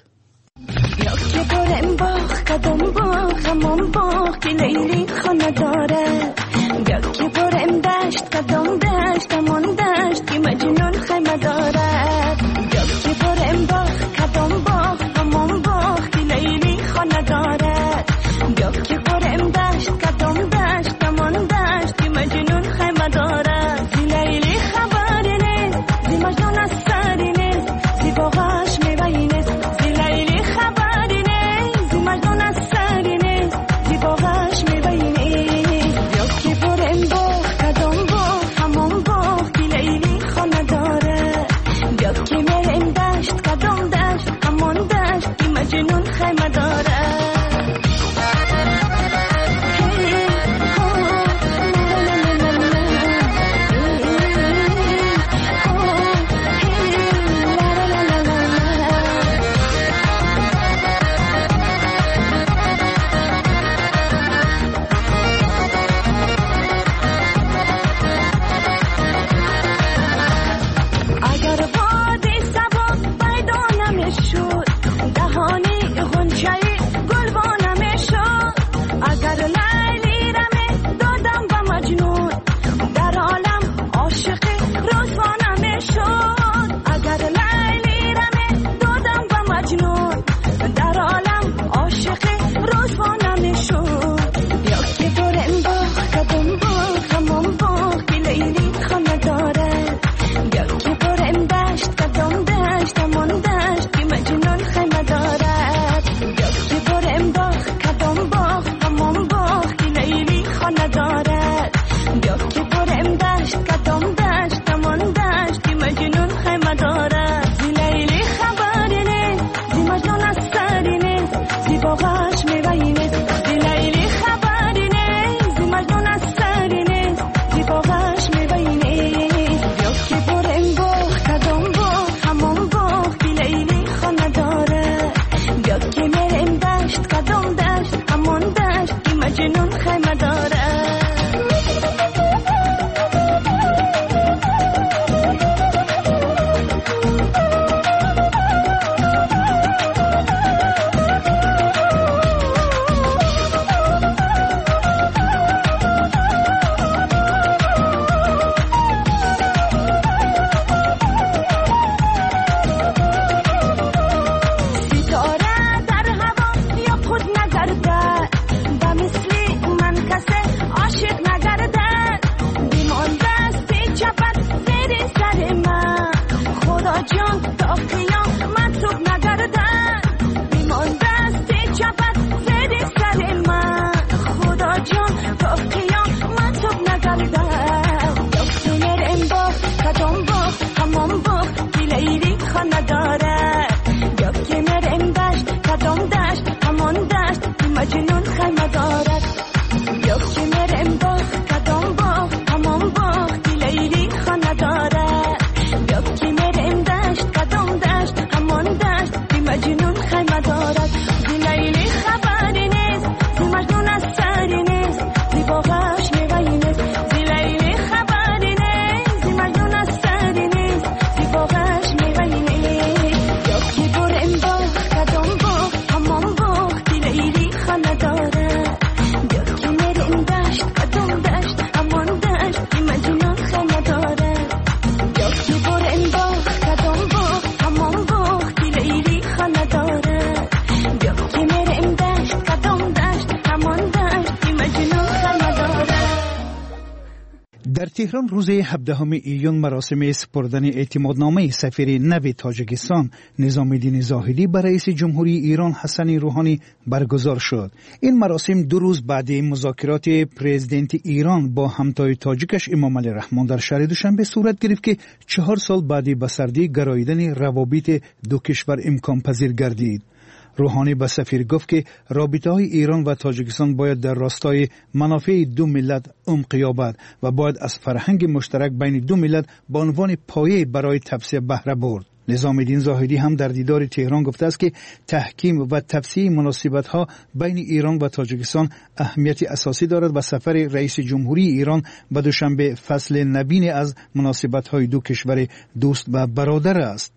در تهران روز 17 ایون مراسم سپردن اعتمادنامه سفیر نو تاجیکستان نظام‌الدین زاهدی به رئیس جمهوری ایران حسن روحانی برگزار شد. این مراسم 2 روز بعد مذاکرات پرزیدنت ایران با همتای تاجیکش امام علی رحمان در شهر دوشنبه صورت گرفت که 4 سال بعد به سردی گراییدن روابط دو کشور امکان پذیر گردید. روحانی به سفیر گفت که رابطه‌های ایران و تاجیکستان باید در راستای منافع دو ملت عمق یابد و باید از فرهنگ مشترک بین دو ملت به عنوان پایه برای توسعه بهره برد. نظام‌الدین زاهدی هم در دیدار تهران گفته است که تحکیم و توسعه مناسبت‌ها بین ایران و تاجیکستان اهمیت اساسی دارد و سفر رئیس جمهوری ایران به دوشنبه فصل نوین از مناسبت‌های دو کشور دوست و برادر است.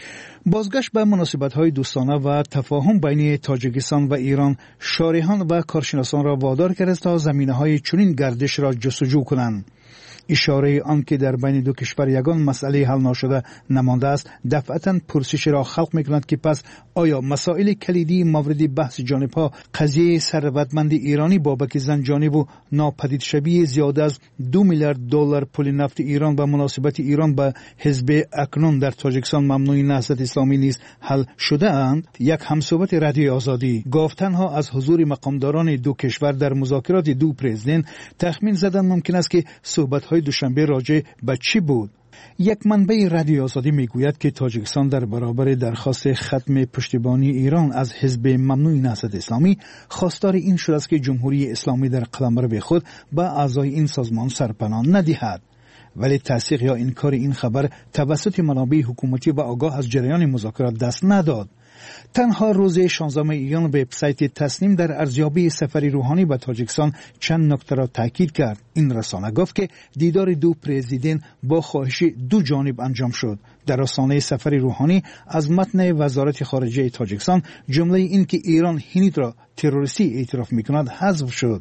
بازگشت به مناسبت‌های دوستانه و تفاهم بین تاجیکستان و ایران شارحان و کارشناسان را وادار کرد تا زمینه‌های چنین گردش را جستجو کنند. اشاره آن که در بین دو کشور یگان مسئله حل نشده نمانده است دفعتاً پرسش را خلق می‌کند که پس آیا مسائل کلیدی مورد بحث جانب‌ها قضیه ثروتمند ایرانی بابک زنجانی و ناپدید شوی زیاده از 2 میلیارد دلار پول نفت ایران و مناسبت ایران به حزب اکنون در تاجیکستان ممنوع نهضت اسلامی نیز حل شده اند؟ یک همصحبت رادیوی آزادی گفت تنها از حضور مقامداران دو کشور در مذاکرات دو پرزیدنت تخمین زدن ممکن است که صحبت‌های دوشنبه راجع به چی بود. یک منبع رادیو آزادی میگوید که تاجیکستان در برابر درخواست ختم پشتیبانی ایران از حزب ممنوع نهضت اسلامی خواستار این شده است که جمهوری اسلامی در قلمرو خود به اعضای این سازمان سرپناه ندهد. ولی تصدیق یا انکار این خبر توسط منابع حکومتی و آگاه از جریان مذاکرات دست نداد. تنها روز 16 ایون وبسایت تصنیم در ارزیابی سفر روحانی به تاجیکستان چند نکته را تاکید کرد. این رسانه گفت که دیدار دو پرزیدنت با خواهش دو جانب انجام شد. در رسانه سفر روحانی از متن وزارت خارجه تاجیکستان جمله این که ایران هند را تروریستی اعتراف می‌کند حذف شد.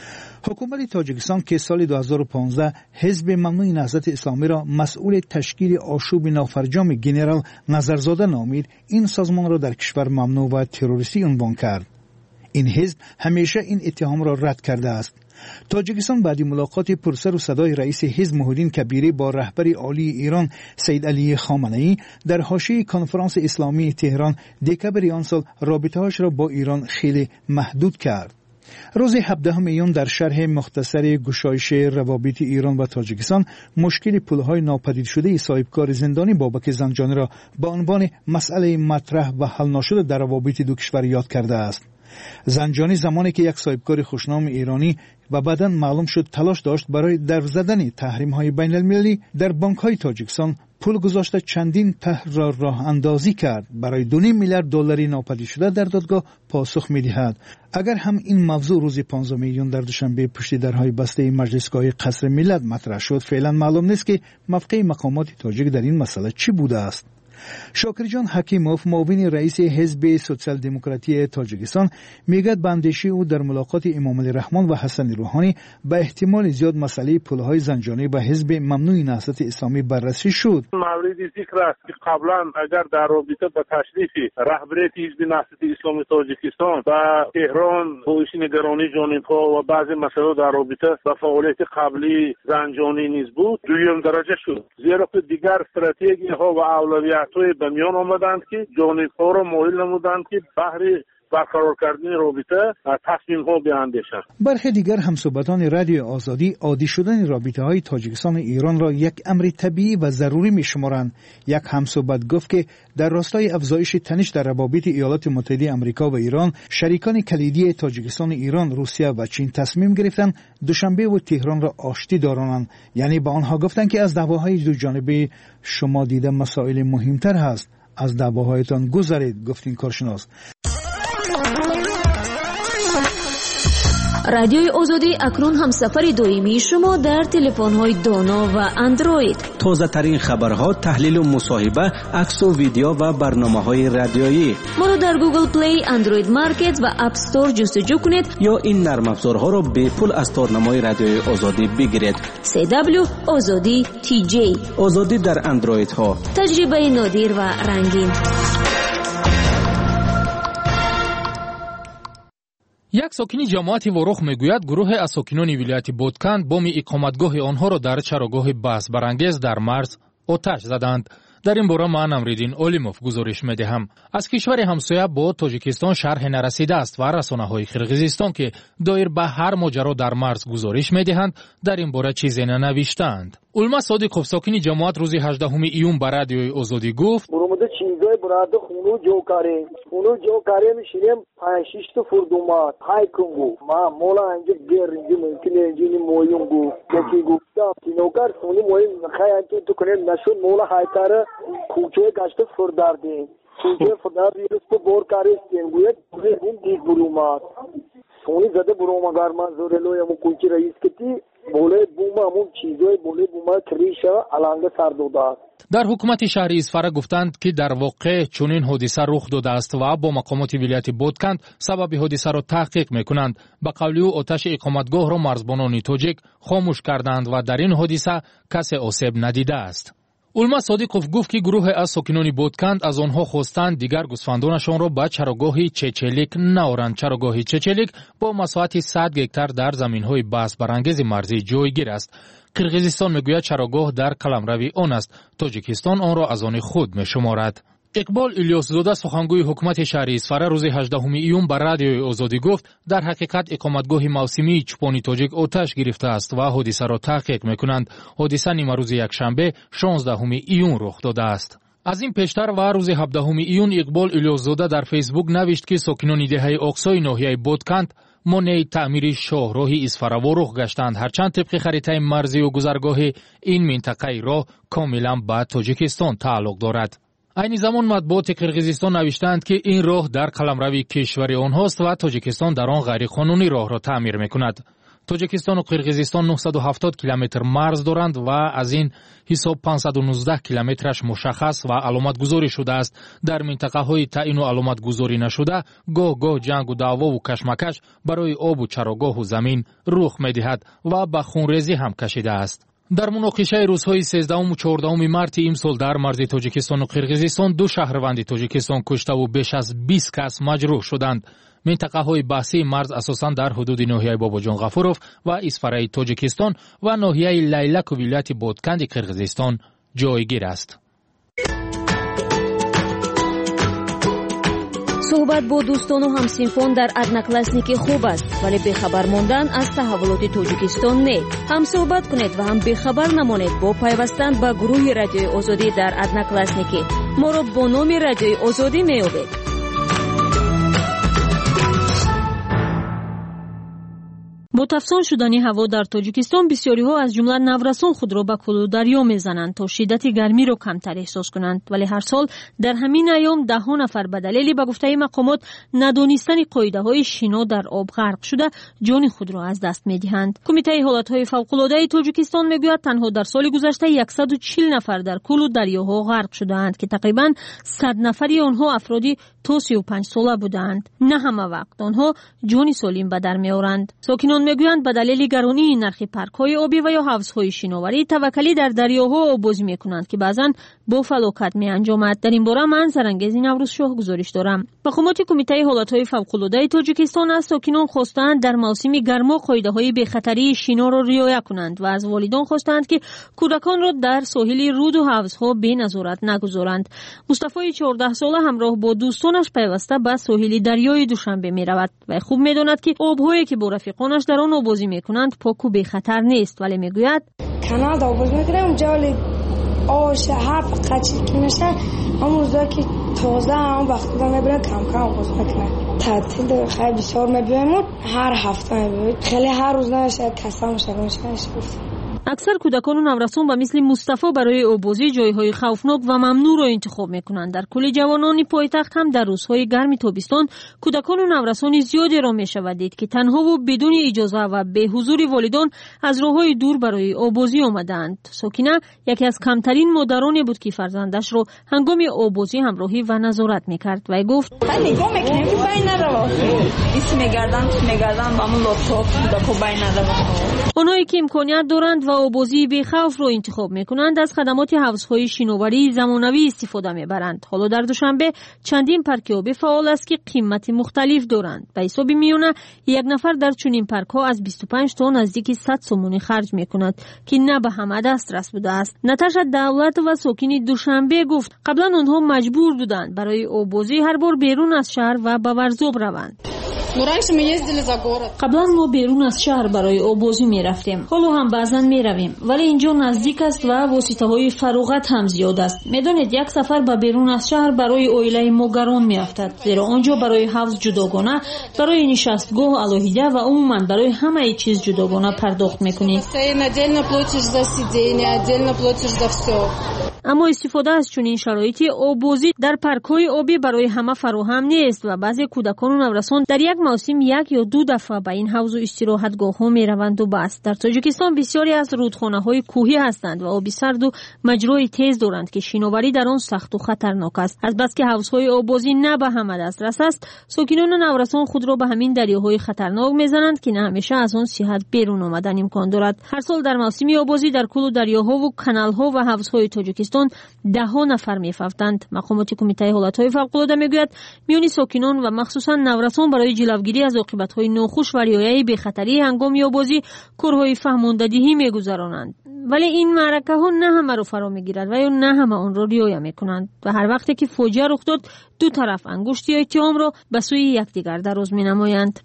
حکومت تاجیکستان که سال 2015 حزب ممنوع نهضت اسلامی را مسئول تشکیل آشوب نافرجام گنرال نظرزاده نامید، این سازمان را در کشور ممنوع و تروریستی عنوان کرد. این حزب همیشه این اتهام را رد کرده است. تاجیکستان بعد ملاقات پرسر و صدای رئیس حزب محیدین کبیری با رهبر عالی ایران سید علی خامنه‌ای در حاشیه کنفرانس اسلامی تهران دکبر آن سال رابطه‌اش را با ایران خیلی محدود کرد. روز 17 میون در شرح مختصر گشایش روابط ایران و تاجیکستان مشکل پولهای ناپدید شده صاحبکار زندانی بابک زنجانی را به عنوان مسئله مطرح و حل نشده در روابط دو کشور یاد کرده است. زنجانی زمانی که یک صاحبکار خوشنام ایرانی و بعداً معلوم شد تلاش داشت برای در زدن تحریم‌های بین‌المللی در بانک‌های تاجیکستان پول گذاشته چندین طرح را راه اندازی کرد. برای 2.5 میلیارد دلاری ناپدید شده در دادگاه پاسخ می‌دهد. اگر هم این موضوع روز 15 میلیون در دوشنبه پشت درهای بسته مجلسگاه قصر ملت مطرح شد، فعلا معلوم نیست که موقع مقامات تاجیک در این مسئله چی بوده است. شاکر جان حکیموف، معاون رئیس حزب سوسیال دموکراتی تاجیکستان، میگوید به اندیشه او در ملاقات امام علی رحمان و حسن روحانی به احتمال زیاد مسئله پولهای زنجانی به حزب ممنوع نهضت اسلامی بررسی شد. موردی ذکر است که قبلا اگر در رابطه با تشریف رهبری حزب نهضت اسلامی تاجیکستان و تهران پویش نگرانی جانبها و بعضی مسائل در رابطه با فعالیت قبلی زنجانی نیز بود، دویم درجه شد، زیرا که دیگر استراتژی ها و اولویت به میان آمدند که جانبها را مایل نمودند که بهر برقرار کردن رابطه تصمیم ها بیاندیشند. برخی دیگر همصحبتان رادیو آزادی عادی شدن رابطه های تاجیکستان و ایران را یک امر طبیعی و ضروری می شمارند. یک همصحبت گفت که در راستای افزایش تنش در روابط ایالات متحده آمریکا و ایران، شریکان کلیدی تاجیکستان ایران، روسیه و چین تصمیم گرفتند دوشنبه و تهران را آشتی دارانند. یعنی با آنها گفتند که از دعواهای دو جانبه شما دیده مسائل مهمتر هست، از دعواهایتان گذرید، گفت این کارشناس. رادیوی آزادی اکنون همسفر دائمی شما در تلفن‌های دانا و اندروید. تازه ترین خبرها، تحلیل و مصاحبه، عکس و ویدیو و برنامه‌های رادیویی. ما را در گوگل پلی، اندروید مارکت و اپ استور جستجو کنید یا این نرم افزارها را به پول از تارنمای رادیوی آزادی بگیرید. CW آزادی TJ، آزادی در اندروید ها، تجربه نادر و رنگین. یک ساکنی جماعت ورخ میگوید گروه از ساکنان ولایت بودکند بام اقامتگاه آنها را در چراگاه بحث برانگیز در مرز آتش زدند. در این باره من امریدین اولیموف گزارش میدهم. از کشور همسایه با تاجیکستان شرح نرسیده است و رسانه‌های قرقیزستان که دایر به هر ماجرا در مرز گزارش میدهند در این باره چیزی ننوشتند. علما صادقوف ساکنی جماعت روز 18 ایون به رادیوی آزادی گفت: برامده چیزای براده خونو جو کاره میشیم 5-6 تا فردومات های کنگو ما مولا انجا گیر اینجا ممکنه اینجا مویونگو یکی گفتم تینوکار سونی مویم نخواه انجا تو کنه نشون مولا های کاره کوچه گشت فرداردین کوچه فرداردین رسپو بور کاره استینگویه این دیگ برومات سونی زده برومگار من زورلوی امو کوچه رئیس کتی بوله بوما همون چیزای بوله بوما کریشا علانگه سردوده. در حکومت شهر اسفاره گفتند که در واقع چنین حادثه رخ داده است و با مقامات ولایت بودکند سبب حادثه را تحقیق میکنند. به قول او آتش اقامتگاه را مرزبانان تاجیک خاموش کردند و در این حادثه کسی آسیب ندیده است. علما صادقوف گفت که گروه از ساکنان بودکند از آنها خواستند دیگر گوسفندانشان را به چراگاه چچلیک نآورند. چراگاه چچلیک با مساحت 100 هکتار در زمین‌های بحث برانگیز مرزی جایگیر است. قرقیزستان میگوید چراگاه در قلمروی آن است. تاجیکستان آن را از آن خود میشمارد. اقبال الیاس زاده سخنگوی حکومت شهر اسفاره روز 18 ایون بر رادیوی آزادی گفت در حقیقت اقامتگاه موسمی چوپانی تاجیک آتش گرفته است و حادثه را تحقیق میکنند. حادثه نیمه روز یکشنبه 16 ایون رخ داده است. از این پیشتر و روز 17 ایون اقبال الیاس زاده در فیسبوک نوشت که ساکنان دهه اقصای ناحیه بودکند مانع تعمیر شاهراه اسفاره ورخ گشتند، هرچند طبق خریطه مرزی و گذرگاه این منطقه راه کاملا به تاجیکستان تعلق دارد. این زمان مطبوعات قرقیزستان نوشتند که این راه در قلمروی کشور آنهاست و تاجیکستان در آن غیر قانونی راه را تعمیر میکند. تاجیکستان و قرقیزستان 970 کیلومتر مرز دارند و از این حساب 519 کیلومترش مشخص و علامت گذاری شده است. در منطقه های تعیین و علامت گذاری نشده گاه جنگ و دعوا و کشمکش برای آب و چراگاه و زمین رخ میدهد و به خونریزی هم کشیده است. در مناقشه روزهای 13 و 14 مارت امسال در مرز تاجیکستان و قرقیزستان 2 شهروند تاجیکستان کشته و بیش از 20 کس مجروح شدند. منطقه های بحثی مرز اساساً در حدود ناحیه باباجان غفوروف و اسفاره تاجیکستان و ناحیه لیلک و ولایت بودکند قرقیزستان جایگیر است. صحبت با دوستان و همسینفان در ادناکلاسنیکی خوب است، ولی بخبر ماندن از تحولات تاجیکستان نه. هم صحبت کنید و هم بخبر نمانید با پیوستن به گروه رادیوی آزادی در ادناکلاسنیکی. ما را با نام رادیوی آزادی می‌یابید. با تفسان شدن هوا در تاجیکستان بسیاری‌ها از جمله نورسان خود را به کلو دریا میزنند تا شدت گرمی را کمتر احساس کنند، ولی هر سال در همین ایام ده ها نفر به دلیل به گفته مقامات ندانستن قاعده‌های شنا در آب غرق شده جان خود را از دست می‌دهند. کمیته حالت‌های فوق‌العاده تاجیکستان میگوید تنها در سال گذشته 140 نفر در کلو دریاها غرق شده‌اند که تقریباً 100 نفری آنها افرادی تا 35 ساله بودند. نه همه وقت آنها جان سالم به در می‌آورند. ساکنان میگویند به دلیل گرانی نرخ پارک‌های آبی و یا حوض‌های شناوری توکلی در دریاها آببازی می‌کنند که بعضاً با فلاکت می‌انجامد. در این باره من سرانگیز نوروز شاه گزارش دارم. مقامات کمیته حالت‌های فوق‌العاده تاجیکستان از ساکنان خواستند در موسم گرما قاعده‌های بی‌خطری شنا را رعایت کنند و از والدان خواستند که کودکان را در ساحل رود و حوض‌ها بی نظارت نگذارند. مصطفی 14 ساله همراه با دوستانش پیوسته به ساحل دریای دوشنبه می‌رود و خوب می‌داند که آب‌هایی که با رفیقانش در آن آبازی می‌کنند پاک و بی‌خطر نیست، ولی می‌گوید کانال آبازی می‌کنم اونجا آش حرف قچی که میشه همون روزا که تازه هم وقتی دارم میبرم کم کم آبازی میکنم. تعطیل خیلی بسیار میبرم هر هفته میبرم خیلی هر روز نمیشه کسا میشه اکثر کودکان و نورسان به مثل مصطفی برای آبازی جایهای خوفناک و ممنوع را انتخاب میکنند. در کل جوانان پایتخت هم در روزهای گرم تابستان کودکان و نورسان زیادی را میشود دید که تنها و بدون اجازه و به حضور والدان از راههای دور برای آبازی آمدند. ساکنه یکی از کمترین مادرانی بود که فرزندش را هنگام آبازی همراهی و نظارت میکرد و گفت نگاه میکنیم که بین نرو اسم میگردن با همون لپتاپ کودکو بین نرو. آنهایی که امکانیت دارند و آبازی بی خوف را انتخاب میکنند از خدمات حوض‌های شناوری زمانوی استفاده میبرند. حالا در دوشنبه چندین پارک آبی فعال است که قیمت مختلف دارند. به حساب میونه یک نفر در چنین پارک‌ها از 25 تا نزدیک 100 سومونی خرج میکند که نه به همه دسترس بوده است. نتاشا دولت و ساکن دوشنبه گفت قبلا آنها مجبور بودند برای آبازی هر بار بیرون از شهر و به ورزوب روند. قبلا ما بیرون از شهر برای آبازی می رفتیم، حالا هم بعضا می رویم، ولی اینجا نزدیک است و واسطه های فراغت هم زیاد است. می دانید یک سفر به بیرون از شهر برای اویله ما گران می افتد، زیرا آنجا برای حوض جداگانه، برای نشستگاه علاهیده و عموما برای همه چیز جداگانه پرداخت می کنید. اما استفاده از چنین شرایطی آبازی در پارک‌های آبی برای همه فراهم نیست و بعضی کودکان و نورسان در یک موسم یک یا دو دفعه به این حوض و استراحتگاه‌ها می‌روند و بس. در تاجیکستان بسیاری از رودخانه‌های کوهی هستند و آب سرد و مجرای تیز دارند که شناوری در آن سخت و خطرناک است. از بس که حوض‌های آبازی نه به همه دسترس است، ساکنان نورسان خود را به همین دریاهای خطرناک می‌زنند که نه همیشه از آن صحت بیرون آمدن امکان دارد. هر سال در موسم آبازی در کل دریاها و کانال‌ها و حوض‌های تاجیکستان ده ها نفر می‌افتند. مقامات کمیته حالت‌های فوق‌العاده میگوید میان ساکنان و مخصوصاً نورسان برای جلوگیری از عاقبت‌های ناخوش و رعایت بی‌خطری هنگام آبازی کارهای فهماندهی می‌گذرانند. ولی این معرکه‌ها نه همه را فرا می‌گیرد و یا نه همه آن را رعایت می‌کنند و هر وقتی که فاجعه رخ داد دو طرف انگشتی اتهام را به سوی یکدیگر دراز می‌نمایند.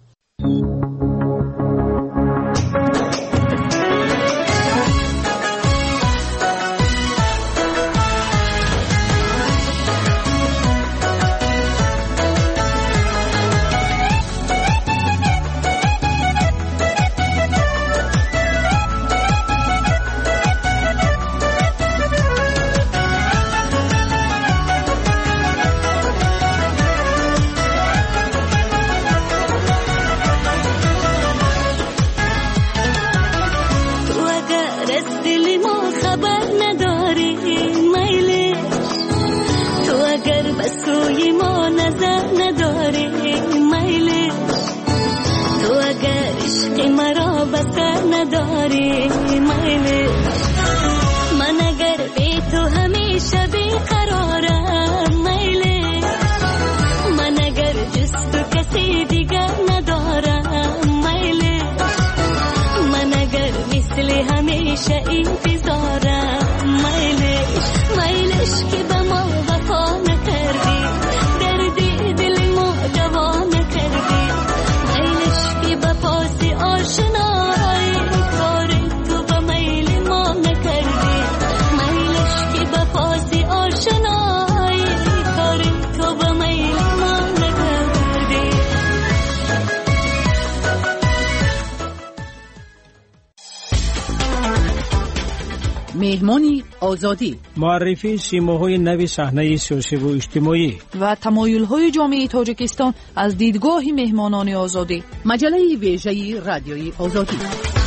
مهمانی آزادی، معرفی سیماهای نو صحنه سیاسی و اجتماعی و تمایل‌های جامعه تاجیکستان از دیدگاه مهمانان آزادی. مجله ویژه رادیوی آزادی.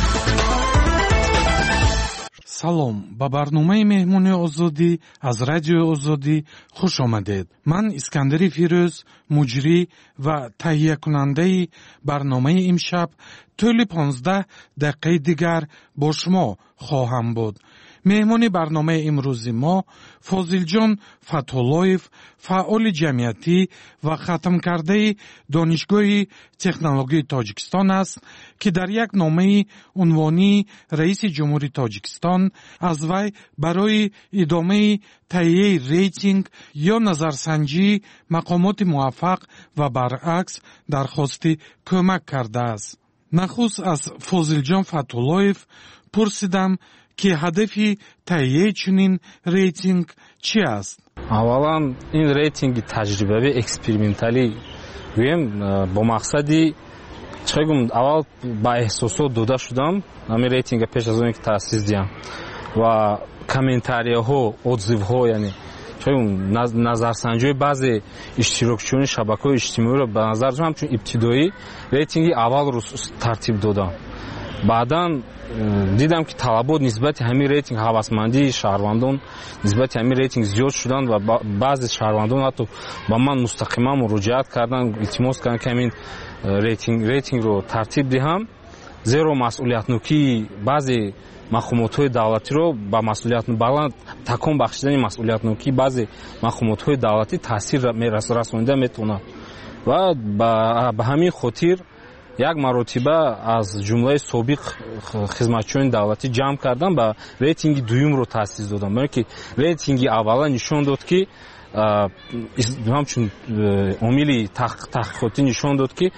салом ба барномаи меҳмони озодӣ аз радиои озодӣ хуш омадед. Ман Искандари Фирӯз, муҷрӣ ва таҳиякунандаи барномаи имшаб тӯли 15 дақиқаи дигар бо шумо хоҳам буд. меҳмони барномаи имрӯзи мо Фозилҷон Фатҳуллоев, фаъоли ҷамъиятӣ ва хатмкардаи донишгоҳи технологияи Тоҷикистон аст, ки дар як номаи унвонии раиси ҷумҳури Тоҷикистон аз вай барои идомаи таҳияи рейтинг ё назарсанҷии мақомоти муваффақ ва баръакс дархости кӯмак кардааст. нахуст аз Фозилҷон Фатҳуллоев пурсидам ки ҳадафи таҳияи чунин рейтинг чӣ аст? аввалан ин рейтинги таҷрибавӣ эксперименталӣ гӯем бо мақсади чӣ гум аввал ба эҳсосот дода шудам ҳамин рейтинга пеш аз оне ки таъсис диҳам ва комментарияҳо отзивҳо яъне чӣ гум назарсанҷиҳои баъзе иштирокчиёни шабакаҳои иҷтимоиро ба назар дошам ҳамчун ибтидоӣ рейтинги аввалро тартиб додам. баъдан дидам ки талабот нисбати ҳамин рейтинг ҳавасмандии шаҳрвандон нисбати ҳамин рейтинг зиёд шудан ва баъзе шаҳрвандон ҳатто ба ман мустақиман муроҷиат кардан, илтимос кардан ки ҳамин рейтингро тартиб диҳам, зеро масъулиятнокии баъзе мақомотҳои давлатиро ба масъулиятбаланд такон бахшидани масъулиятнокии баъзе мақомотҳои давлатӣ таъсир расонида метавонад ва ба ҳамин хотир як маротиба аз ҷумлаи собиқ хизматчиёни давлатӣ ҷамъ кардам ба рейтинги дуюмро таъсис додам. барои ки рейтинги аввала нишон дод ки ҳамчун омили таҳқиқотӣ нишон дод ки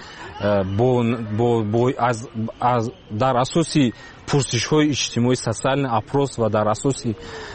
дар асоси пурсишҳои иҷтимоӣ, социальный опрос ва дар асоси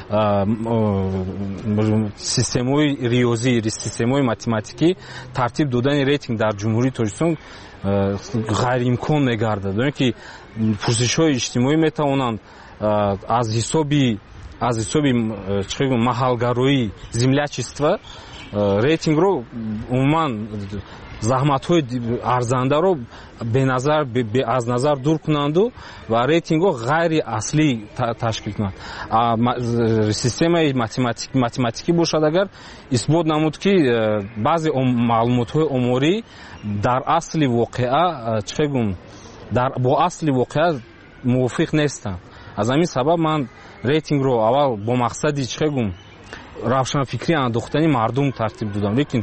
системаҳои риёзӣ, системаҳои математикӣ тартиб додани рейтинг дар ҷумҳурии Тоҷикистон ғайриимкон мегардад. барои ки пурсишҳои иҷтимоӣ метавонанд аз ҳисоби маҳалгароӣ, землячества рейтингро умуман заҳматҳои арзандаро аз назар дур кунанду ва рейтингро ғайри аслӣ ташкил кунанд. системаи математикӣ бошад агар исбот намуд ки баъзе маълумотҳои оморӣ дар асли воқеа бо асли воқеа мувофиқ нестанд. аз ҳамин сабаб ман рейтингро аввал бо мақсади равшанфикрӣ андохтани мардум тартиб додам, лекин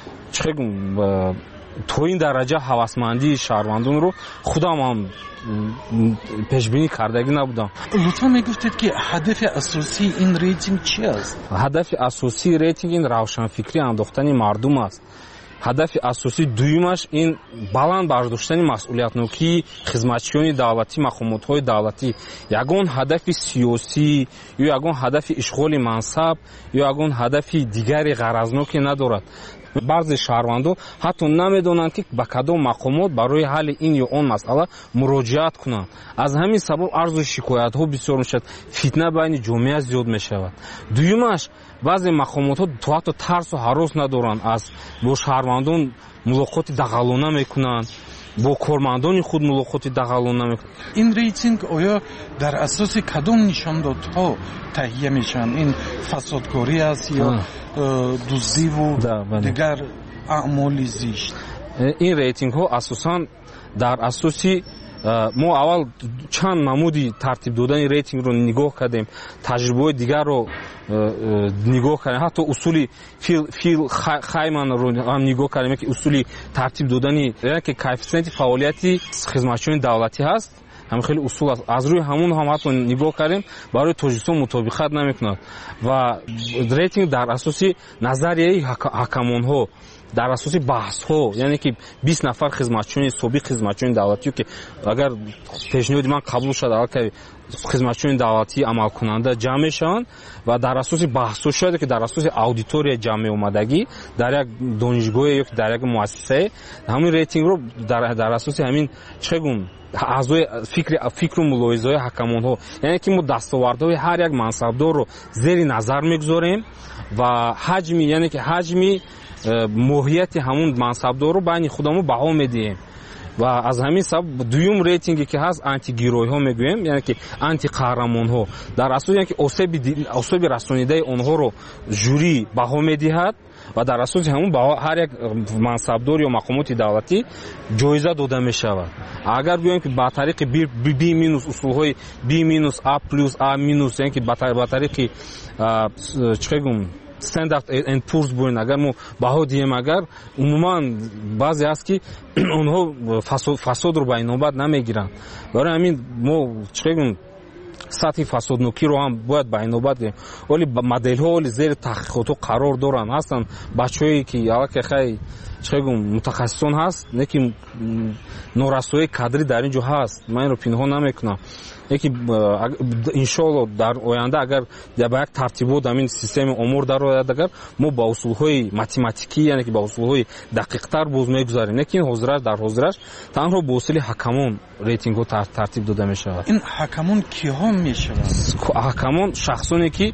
то ин дараҷа ҳавасмандии шаҳрвандонро худам ҳам пешбинӣ кардагӣ набудам. лутфан мегуфтед ки ҳадафи асосии ин рейтинг чӣ аст? ҳадафи асосии рейтинг ин равшанфикрӣ андохтани мардум аст. ҳадафи асосии дуюмаш ин баланд бардоштани масъулиятнокии хизматчиёни давлатӣ, мақомотҳои давлатӣ. ягон ҳадафи сиёсӣ ё ягон ҳадафи ишғоли мансаб ё ягон ҳадафи дигари ғаразноке надорад. баъзе шаҳрвандон ҳатто намедонанд ки ба кадом мақомот барои ҳалли ин ё он масъала муроҷиат кунанд. аз ҳамин сабаб арзу шикоятҳо бисёр мешавад, фитна байни ҷомеа зиёд мешавад. дуюмаш баъзе мақомотҳо ҳатто тарсу ҳарос надоранд, аз бо шаҳрвандон мулоқоти дағалона мекунанд, бо кормандони худ мулоқоти дағалона мекунанд. ин рейтинг оё дар асоси кадом нишондодҳо таҳия мешаванд? ин фасодкорӣ аст ё дуздиву дигар аъмоли зишт? ин рейтингҳо асосан дар асоси мо аввал чанд намуди тартиб додани рейтингро нигоҳ кардем, таҷрибаҳои дигарро нигоҳ кардем, ҳатто усули фил хайманро ҳам нигоҳ кардем ки усули тартиб додани ки коэффициенти фаъолияти хизматчиёни давлатӣ ҳаст. ҳам хеле усул аст. аз рӯи ҳамон ҳам ҳатто нигоҳ кардем, барои Тоҷикистон мутобиқат намекунад ва рейтинг дар асоси назарияи ҳакамонҳо дар асоси баҳсҳо, яъне ки 20 нафар хизматчуни собиқ хизматчуни давлатӣ ки агар пешниҳоди ман қабул шуда ки хизматчуни давлатӣ амалкунанда ҷамъ мешаванд ва дар асоси баҳсҳо шояд ки дар асоси аудитория ҷамъ меомадагӣ дар як донишгоҳе ё ки дар як муассисае ҳамин рейтингро дар асоси ҳамин чӣ гум аъзои фикру мулоҳизаҳои ҳакамонҳо, яъне ки мо дастовардҳои ҳар як мансабдорро зери назар мегузорем ва ҳаҷми, яъне ки ҳаҷми моҳияти ҳамун мансабдорро байни худамон баҳо медиҳем. ва аз ҳамин сабаб дуюм рейтинге ки ҳаст антигирӯйҳо мегӯем, яъне ки антиқаҳрамонҳо, дар асоси яъне ки осеби расонидаи онҳоро жюри баҳо медиҳад ва дар асоси ҳамун баҳо ҳар як мансабдор ё мақомоти давлатӣ ҷоиза дода мешавад. агар гӯем ки ба тариқи B- усулҳои B- A+, A-, яъне ки ба тариқи чӣ гум Standard and Poor's бӯен агар мо баҳо диҳем, агар умуман баъзе ҳаст ки онҳо фасодро ба инобат намегиранд. барои ҳамин мо чӣ гум сатҳи фасоднокиро ҳам бояд ба инобат гирем. оли моделҳо оли зери таҳқиқотҳо қарор доранд. ҳастанд бачаҳое ки аллакай хай чӣ гум мутахассисон ҳаст, лекин норасоии кадрӣ дар ин ҷо ҳаст. ман инро пинҳон намекунам. лекин иншоалло дар оянда агар ба як тартибот ҳамин системаи омор дарояд, агар мо ба усулҳои математикӣ, яъне ки ба усулҳои дақиқтар боз мегузарем. лекин дар ҳозираш танҳо бо усули ҳакамон рейтингҳо тартиб дода мешавад. ин ҳакамон киҳо мешаванд? ҳакамон шахсоне ки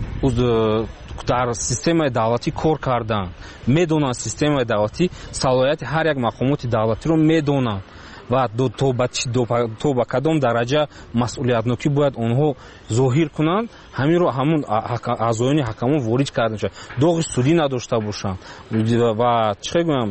дар системаи давлатӣ кор кардан, медонанд системаи давлатӣ салоҳияти ҳар як мақомоти давлатиро медонанд ва то ба кадом дараҷа масъулиятнокӣ бояд онҳо зоҳир кунанд, ҳаминро ҳамун аъзоёни ҳакамон ворид карда мешавад. доғи судӣ надошта бошанд ва чӣ гӯям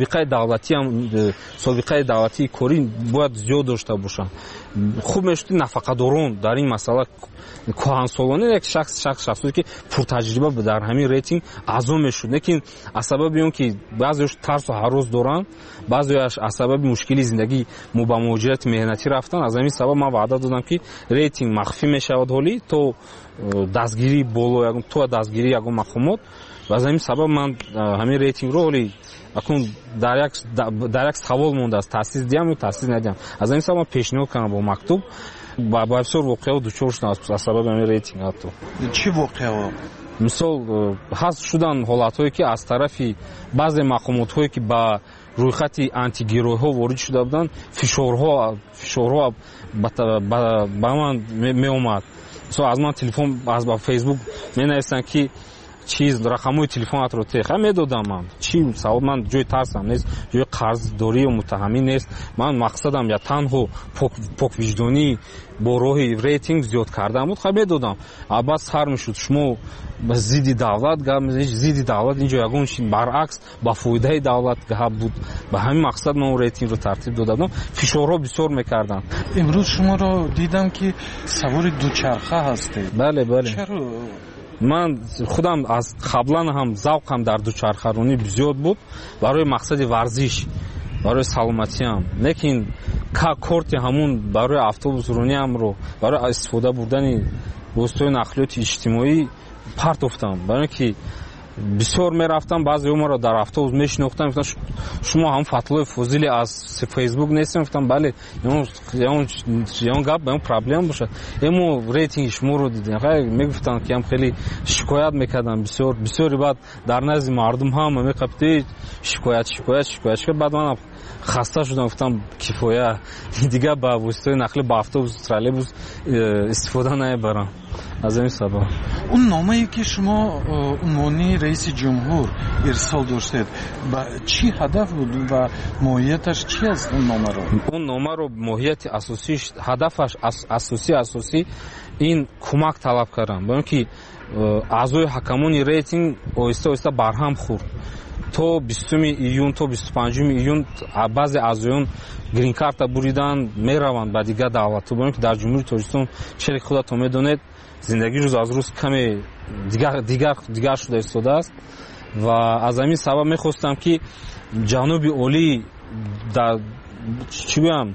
собиқаи давлатии корӣ бояд зиёд дошта бошанд. хуб мешуд нафақадорон дар ин масъала коҳансолона як шахсое ки пуртаҷриба дар ҳамин рейтинг аъзо мешуд. лекин аз сабаби он ки баъзеаш тарсу ҳарос доранд, баъзеаш аз сабаби мушкили зиндагӣ мо ба муҳоҷирати меҳнатӣ рафтан, аз ҳамин сабаб ман ваъда додам ки рейтинг махфӣ мешавад ҳолӣ то дастгирии боло, то дастгирии ягон мақомот. ва аз ҳамин сабаб ман ҳамин рейтингро ҳолӣ акун дар як савол мондааст, таъсис диҳам ё таъсис надиҳам. аз ҳамин сабаб ман пешниҳод кардам бо мактуб ба бисёр воқеаҳо дучор шудам аз сабаби ҳамин рейтинг. ҳатто чӣ воқеаҳо? мисол ҳаст шудан ҳолатҳое ки аз тарафи баъзе мақомотҳое ки ба рӯйхати антигирӯйҳо ворид шуда буданд, фишорҳо ба ман меомад. мисол аз ман телефон ба фейсбук менависанд ки чиз рақамҳои телефонатро теха медодам. ман чӣ савол, ман ҷои тарсам нест, ҷои қарздорӣ ё муттаҳамӣ нест. ман мақсадам я танҳо поквиҷдонӣ бо роҳи рейтинг зиёд кардан буд, хай медодам. албат сар мешуд шумо зидди давлат гап мезанед, зидди давлат инҷо ягон чи баръакс ба фоидаи давлат гап буд. ба ҳамин мақсад ман рейтингро тартиб дода будам. фишорҳо бисёр мекарданд. имрӯз шуморо дидам ки савори дучарха ҳастед. бале чаро? ман худам аз қаблан ҳам завқам дар дучархаронӣ зиёд буд барои мақсади варзиш, барои саломатиам. лекин корти ҳамун барои автобусрониамро барои истифода бурдани воситаҳои нақлиёти иҷтимоӣ партофтам. барои ки бисёр мерафтам, баъзеҳо маро дар автобус мешинохтанд, гуфтанд шумо ҳам Фатлои Фозили аз фейсбук нестем? гуфтам бале, ягон гап, ягон проблема бошад, эмо рейтинги шуморо дидем. мегуфтанд ки ҳам хеле шикоят мекардам, бисёри баъд дар назди мардум ҳама меқабти шикоят. баъд манам хаста шудам, гуфтам кифоя, дигар ба воситаҳои нақлӣ, ба автобус, троллейбус истифода намебарам. аз ин сабаб اون نامه‌ای که شما عنوانی رئیس جمهور ارسال داشتید با چی هدف بود و ماهیتش چی است اون نامه رو؟ اون نامه رو ماهیت اساسیش هدفش اساسی این کمک طلب کردن، با اینکه اعضای حکمانی ریتینگ آهسته برهم خورد. تو 20 ایون تا 25 ایون بعضی اعضایان گرین کارت بریدن میروند به دیگه دولت. تو ببینید که در جمهوری تاجیکستان چه خودتون میدونید زندگی روز از روز کمی دیگر شده ایستاده است و از همین سبب میخواستم که جناب عالی در چی بگم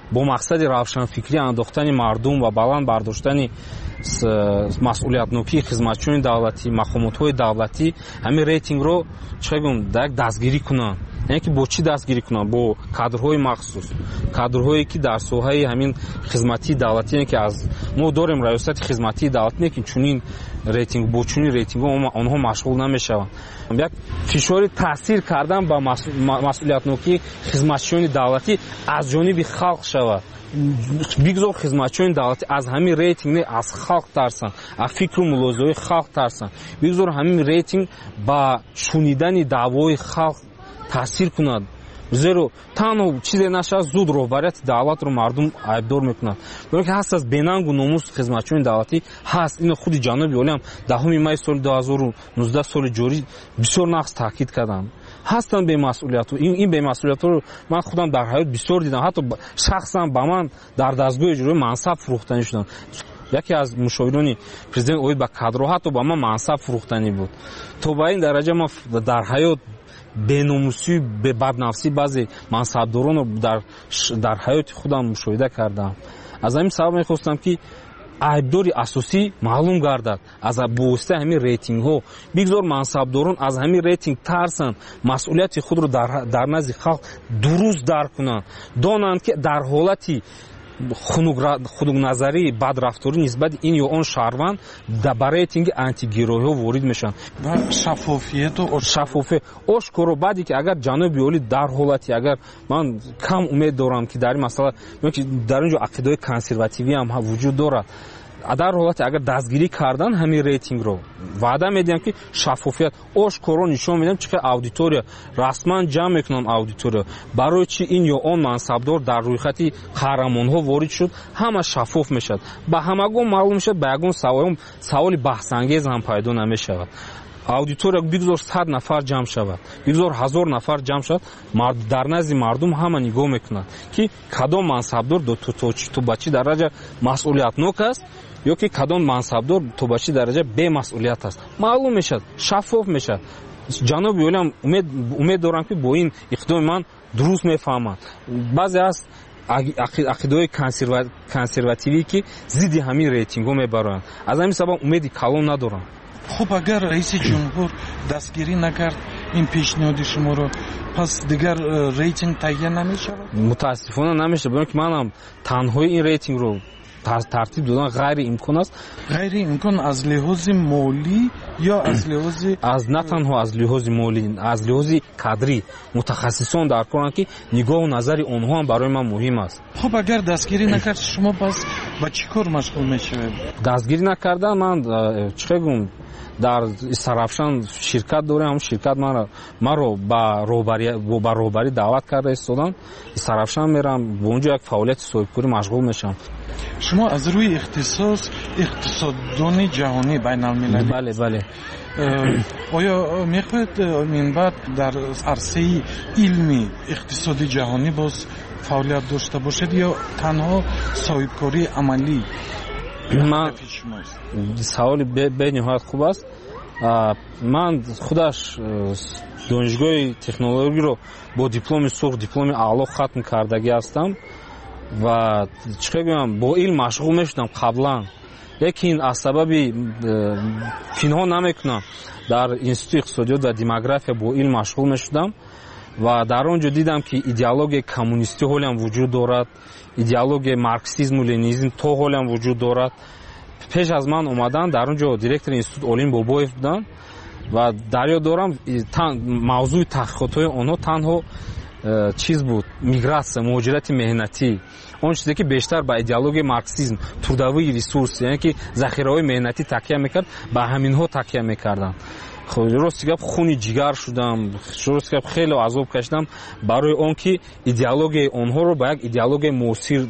бо мақсади равшанфикрӣ андохтани мардум ва баланд бардоштани масъулиятнокии хизматчиёни давлатӣ, мақомотҳои давлатӣ ҳамин рейтингро дастгирӣ кунанд. یعنی که با چی دستگیری کنن؟ با کادرهای مخصوص، کادرهایی که در ساحه همین خدمتی دولتی، یعنی که از ما داریم ریاست خدمتی دولتی، میگیم چنین ریتینگ با چنین ریتینگ آنها مشغول نمیشوند. یک فشار تاثیر کردن با مسئولیت‌نوکی خدمتچیان دولتی از جانب خلق شود. بگذار خدمتچیان دولتی از همین ریتینگ از خلق ترسن، از فکر و ملاحظه‌های خلق ترسن. بگذار همین ریتینگ با شنیدن دعوای خلق تاثیر کند. زیرا تنها چیزی نشه زود رهبریت دولت رو مردم عیبدار میکنند. برای که هست از بیننگ و ناموس خدمتچیان دولتی هست. این خود جناب عالی هم 10 می سال 2019 سال جاری بسیار نقص تاکید کردند. هستن به مسئولیت. این به مسئولیت رو من خودم در حیات بسیار دیدم. حتی شخصا با من در دستگاه اجرایی منصب فروختنی شدن. یکی از مشاوران پرزیدنت اوید با کادرها حتی با من منصب فروختنی بود. تا به این درجه ما در حیات بیناموسی به بدنفسی بعضی منصبداران رو در حیات خودم مشاهده کردم. از همین سبب میخواستم که عیبداری اساسی معلوم گردد. از بوسته همین ریتینگ ها بگذار منصبداران از همین ریتینگ ترسن، مسئولیت خود رو در نزد خلق درست درک کنند، دانند که در حالتی خنک نظری بدرفتاری نسبت این یا آن شهروند در ریتینگ آنتی گروهی ها وارد میشن. و شفافیت و شفافیت آشکار. بعدی که اگر جناب عالی در حالتی اگر من کم امید دارم که در این مسئله در اینجا عقیده کنسرواتیوی هم وجود دارد، در حالت اگر دستگیری کردن همین ریتینگ رو وعده میدیم که شفافیت آشکارا نشون میدیم چه اودیتوریا رسما جمع میکنن. اودیتوریا برای چی این یا آن منصبدار در روی خط قهرمان ها وارد شد همه شفاف میشد، به همگان معلوم میشد، به یگان سوال بحث انگیز هم پیدا نمیشود. اودیتوریا بگذار 100 نفر جمع شود، بگذار 1000 نفر جمع شود، در نزد مردم همه نگاه میکنند که کدام منصبدار تو به چه درجه مسئولیتناک است یا که کدام منصبدار تو به چه درجه بی مسئولیت است. معلوم میشد، شفاف میشد. جناب عالی امید دارم که با این اقدام من درست میفهمند. بعضی از عقیده‌های کنسرواتیوی که ضد همین ریتینگ‌ها میبرند، از همین سبب امید کلان ندارم. خب اگر رئیس جمهور دستگیری نکرد این پیشنهاد شما رو، پس دیگر ریتینگ تهیه نمیشه؟ متاسفانه نمیشه، برای که منم تنهایی این ریتینگ رو ترتیب دادن غیر امکان است. غیر امکان از لحاظ مالی یا از لحاظ نه تنها از لحاظ مالی، از لحاظ کادری متخصصان در کارن که نگاه و نظر آنها هم برای من مهم است. خب اگر دستگیری نکرد شما پس با چی کار مشغول میشوید؟ دستگیری نکردن من چه گم در سرافشان شرکت دارم. همون شرکت من رو با رهبری دعوت کرده استادم. سرافشان میرم به اونجا یک فعالیت صاحبکاری مشغول میشم. شما از روی اقتصاددان جهانی بین المللی بله آیا میخواید من بعد در عرصه علمی اقتصادی جهانی باز فعالیت داشته باشید یا تنها صاحبکاری عملی؟ من سوال به نهایت خوب است. من خودش دانشگاه تکنولوژی رو با دیپلم سرخ، دیپلم اعلی ختم کردگی هستم و چه بگم با علم مشغول میشدم قبلا، لیکن از سبب پنهان نمیکنم در انستیتوت اقتصادیات و دموگرافی با علم مشغول میشدم و در آنجا دیدم که ایدئولوژی کمونیستی حالی هم وجود دارد، ایدئولوژی مارکسیسم و لنینیسم تو حالی هم وجود دارد. پیش از من اومدن در اونجا دیرکتور انستیتوت علیم بابایف بودن و در یاد دارم موضوع تحقیقات آنها تنها چیز بود، میگراسیون، مهاجرت مهنتی. اون چیزی که بیشتر با ایدئولوژی مارکسیسم، توداوی ریسورس، یعنی که ذخیره‌های مهنتی تکیه میکرد، با همینها تکیه میکردن. خب درست گپ خونی جگر شدم، درست گپ خیلی عذاب کشیدم برای اون که ایدئولوژی آنها رو با یک ایدئولوژی معاصر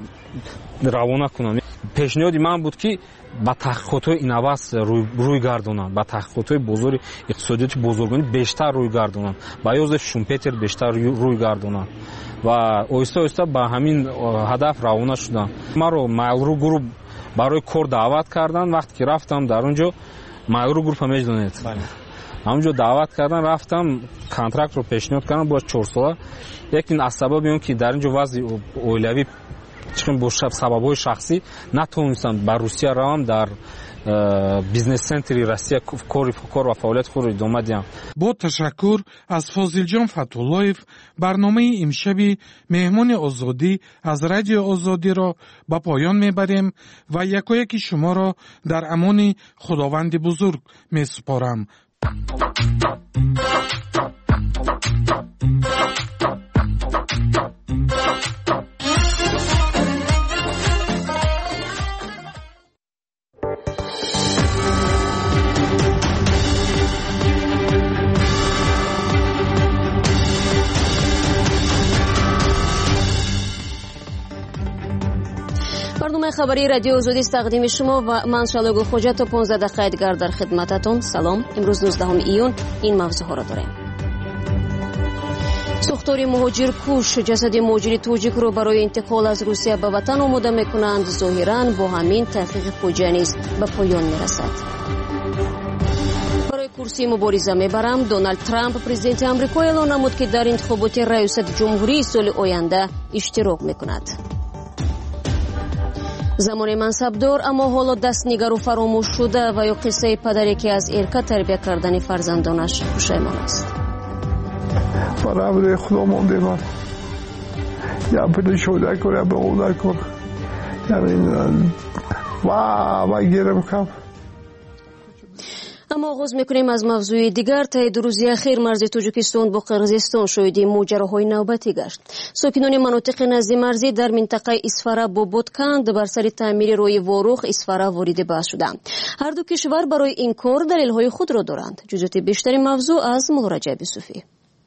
روانه کنم. پیشنهادی من بود که با تحقیقات اینوست روی گردونم، با تحقیقات بزرگ اقتصادیات بزرگانی بیشتر روی گردونم، با یوزف شومپتر بیشتر روی گردونم و آهسته آهسته با همین هدف روانه شدم. من رو مایلرو گروپ برای کار دعوت کردن. وقتی که رفتم در اونجا مایلرو گروپ هم میدونید همونجا دعوت کردن رفتم کنترکت رو پیشنهاد کردم با 4 ساله. لیکن از سبب اون که در اینجا وضع اولوی چون با سبب‌های شخصی نتونستم بر روسیه روم در بیزنس سنتری روسیه کار و فعالیت خود ادامه دهم. با تشکر از فاضل فتولایف برنامه امشبی مهمان آزادی از رادیو آزادی را به پایان میبریم و یکایک شما را در امان خداوند بزرگ میسپارم. برنامه خبری رادیو آزادی است تقدیم شما و من شالوگو خوجا تا 15 دقیقه دیگر در خدمتتون. سلام. امروز 19 ایون این موضوع ها را داریم. سوختار مهاجر کوش جسد مهاجر توجیک رو برای انتقال از روسیه به وطن آماده میکنند. ظاهراً با همین تحقیق فوجی نیز به پایان میرسد. برای کرسی مبارزه میبرم. دونالد ترامپ پرزیدنت آمریکا اعلام نمود که در انتخابات ریاست جمهوری سال آینده اشتراک میکند. زمان منصبدار اما حالا دستنگارو فراموش شده و یا قصه پدری که از ارکه تربیت کردن فرزندانش پشیمان است. برای خدا مونده من یا پدر شده کن یا به اون کن و گیرم کم. اما آغاز میکنیم از موضوع دیگر. تا دو روز اخیر مرز تاجیکستان با قرقیزستان شاهد ماجراهای نوبتی گشت. ساکنان مناطق نزدیک مرزی در منطقه اسفره با بودکند بر سر تعمیر روی واروخ اسفره وارد بحث شدند. هر دو کشور برای این کار دلیل‌های خود را دارند. جزئیات بیشتر موضوع از مولارجب یوسفی.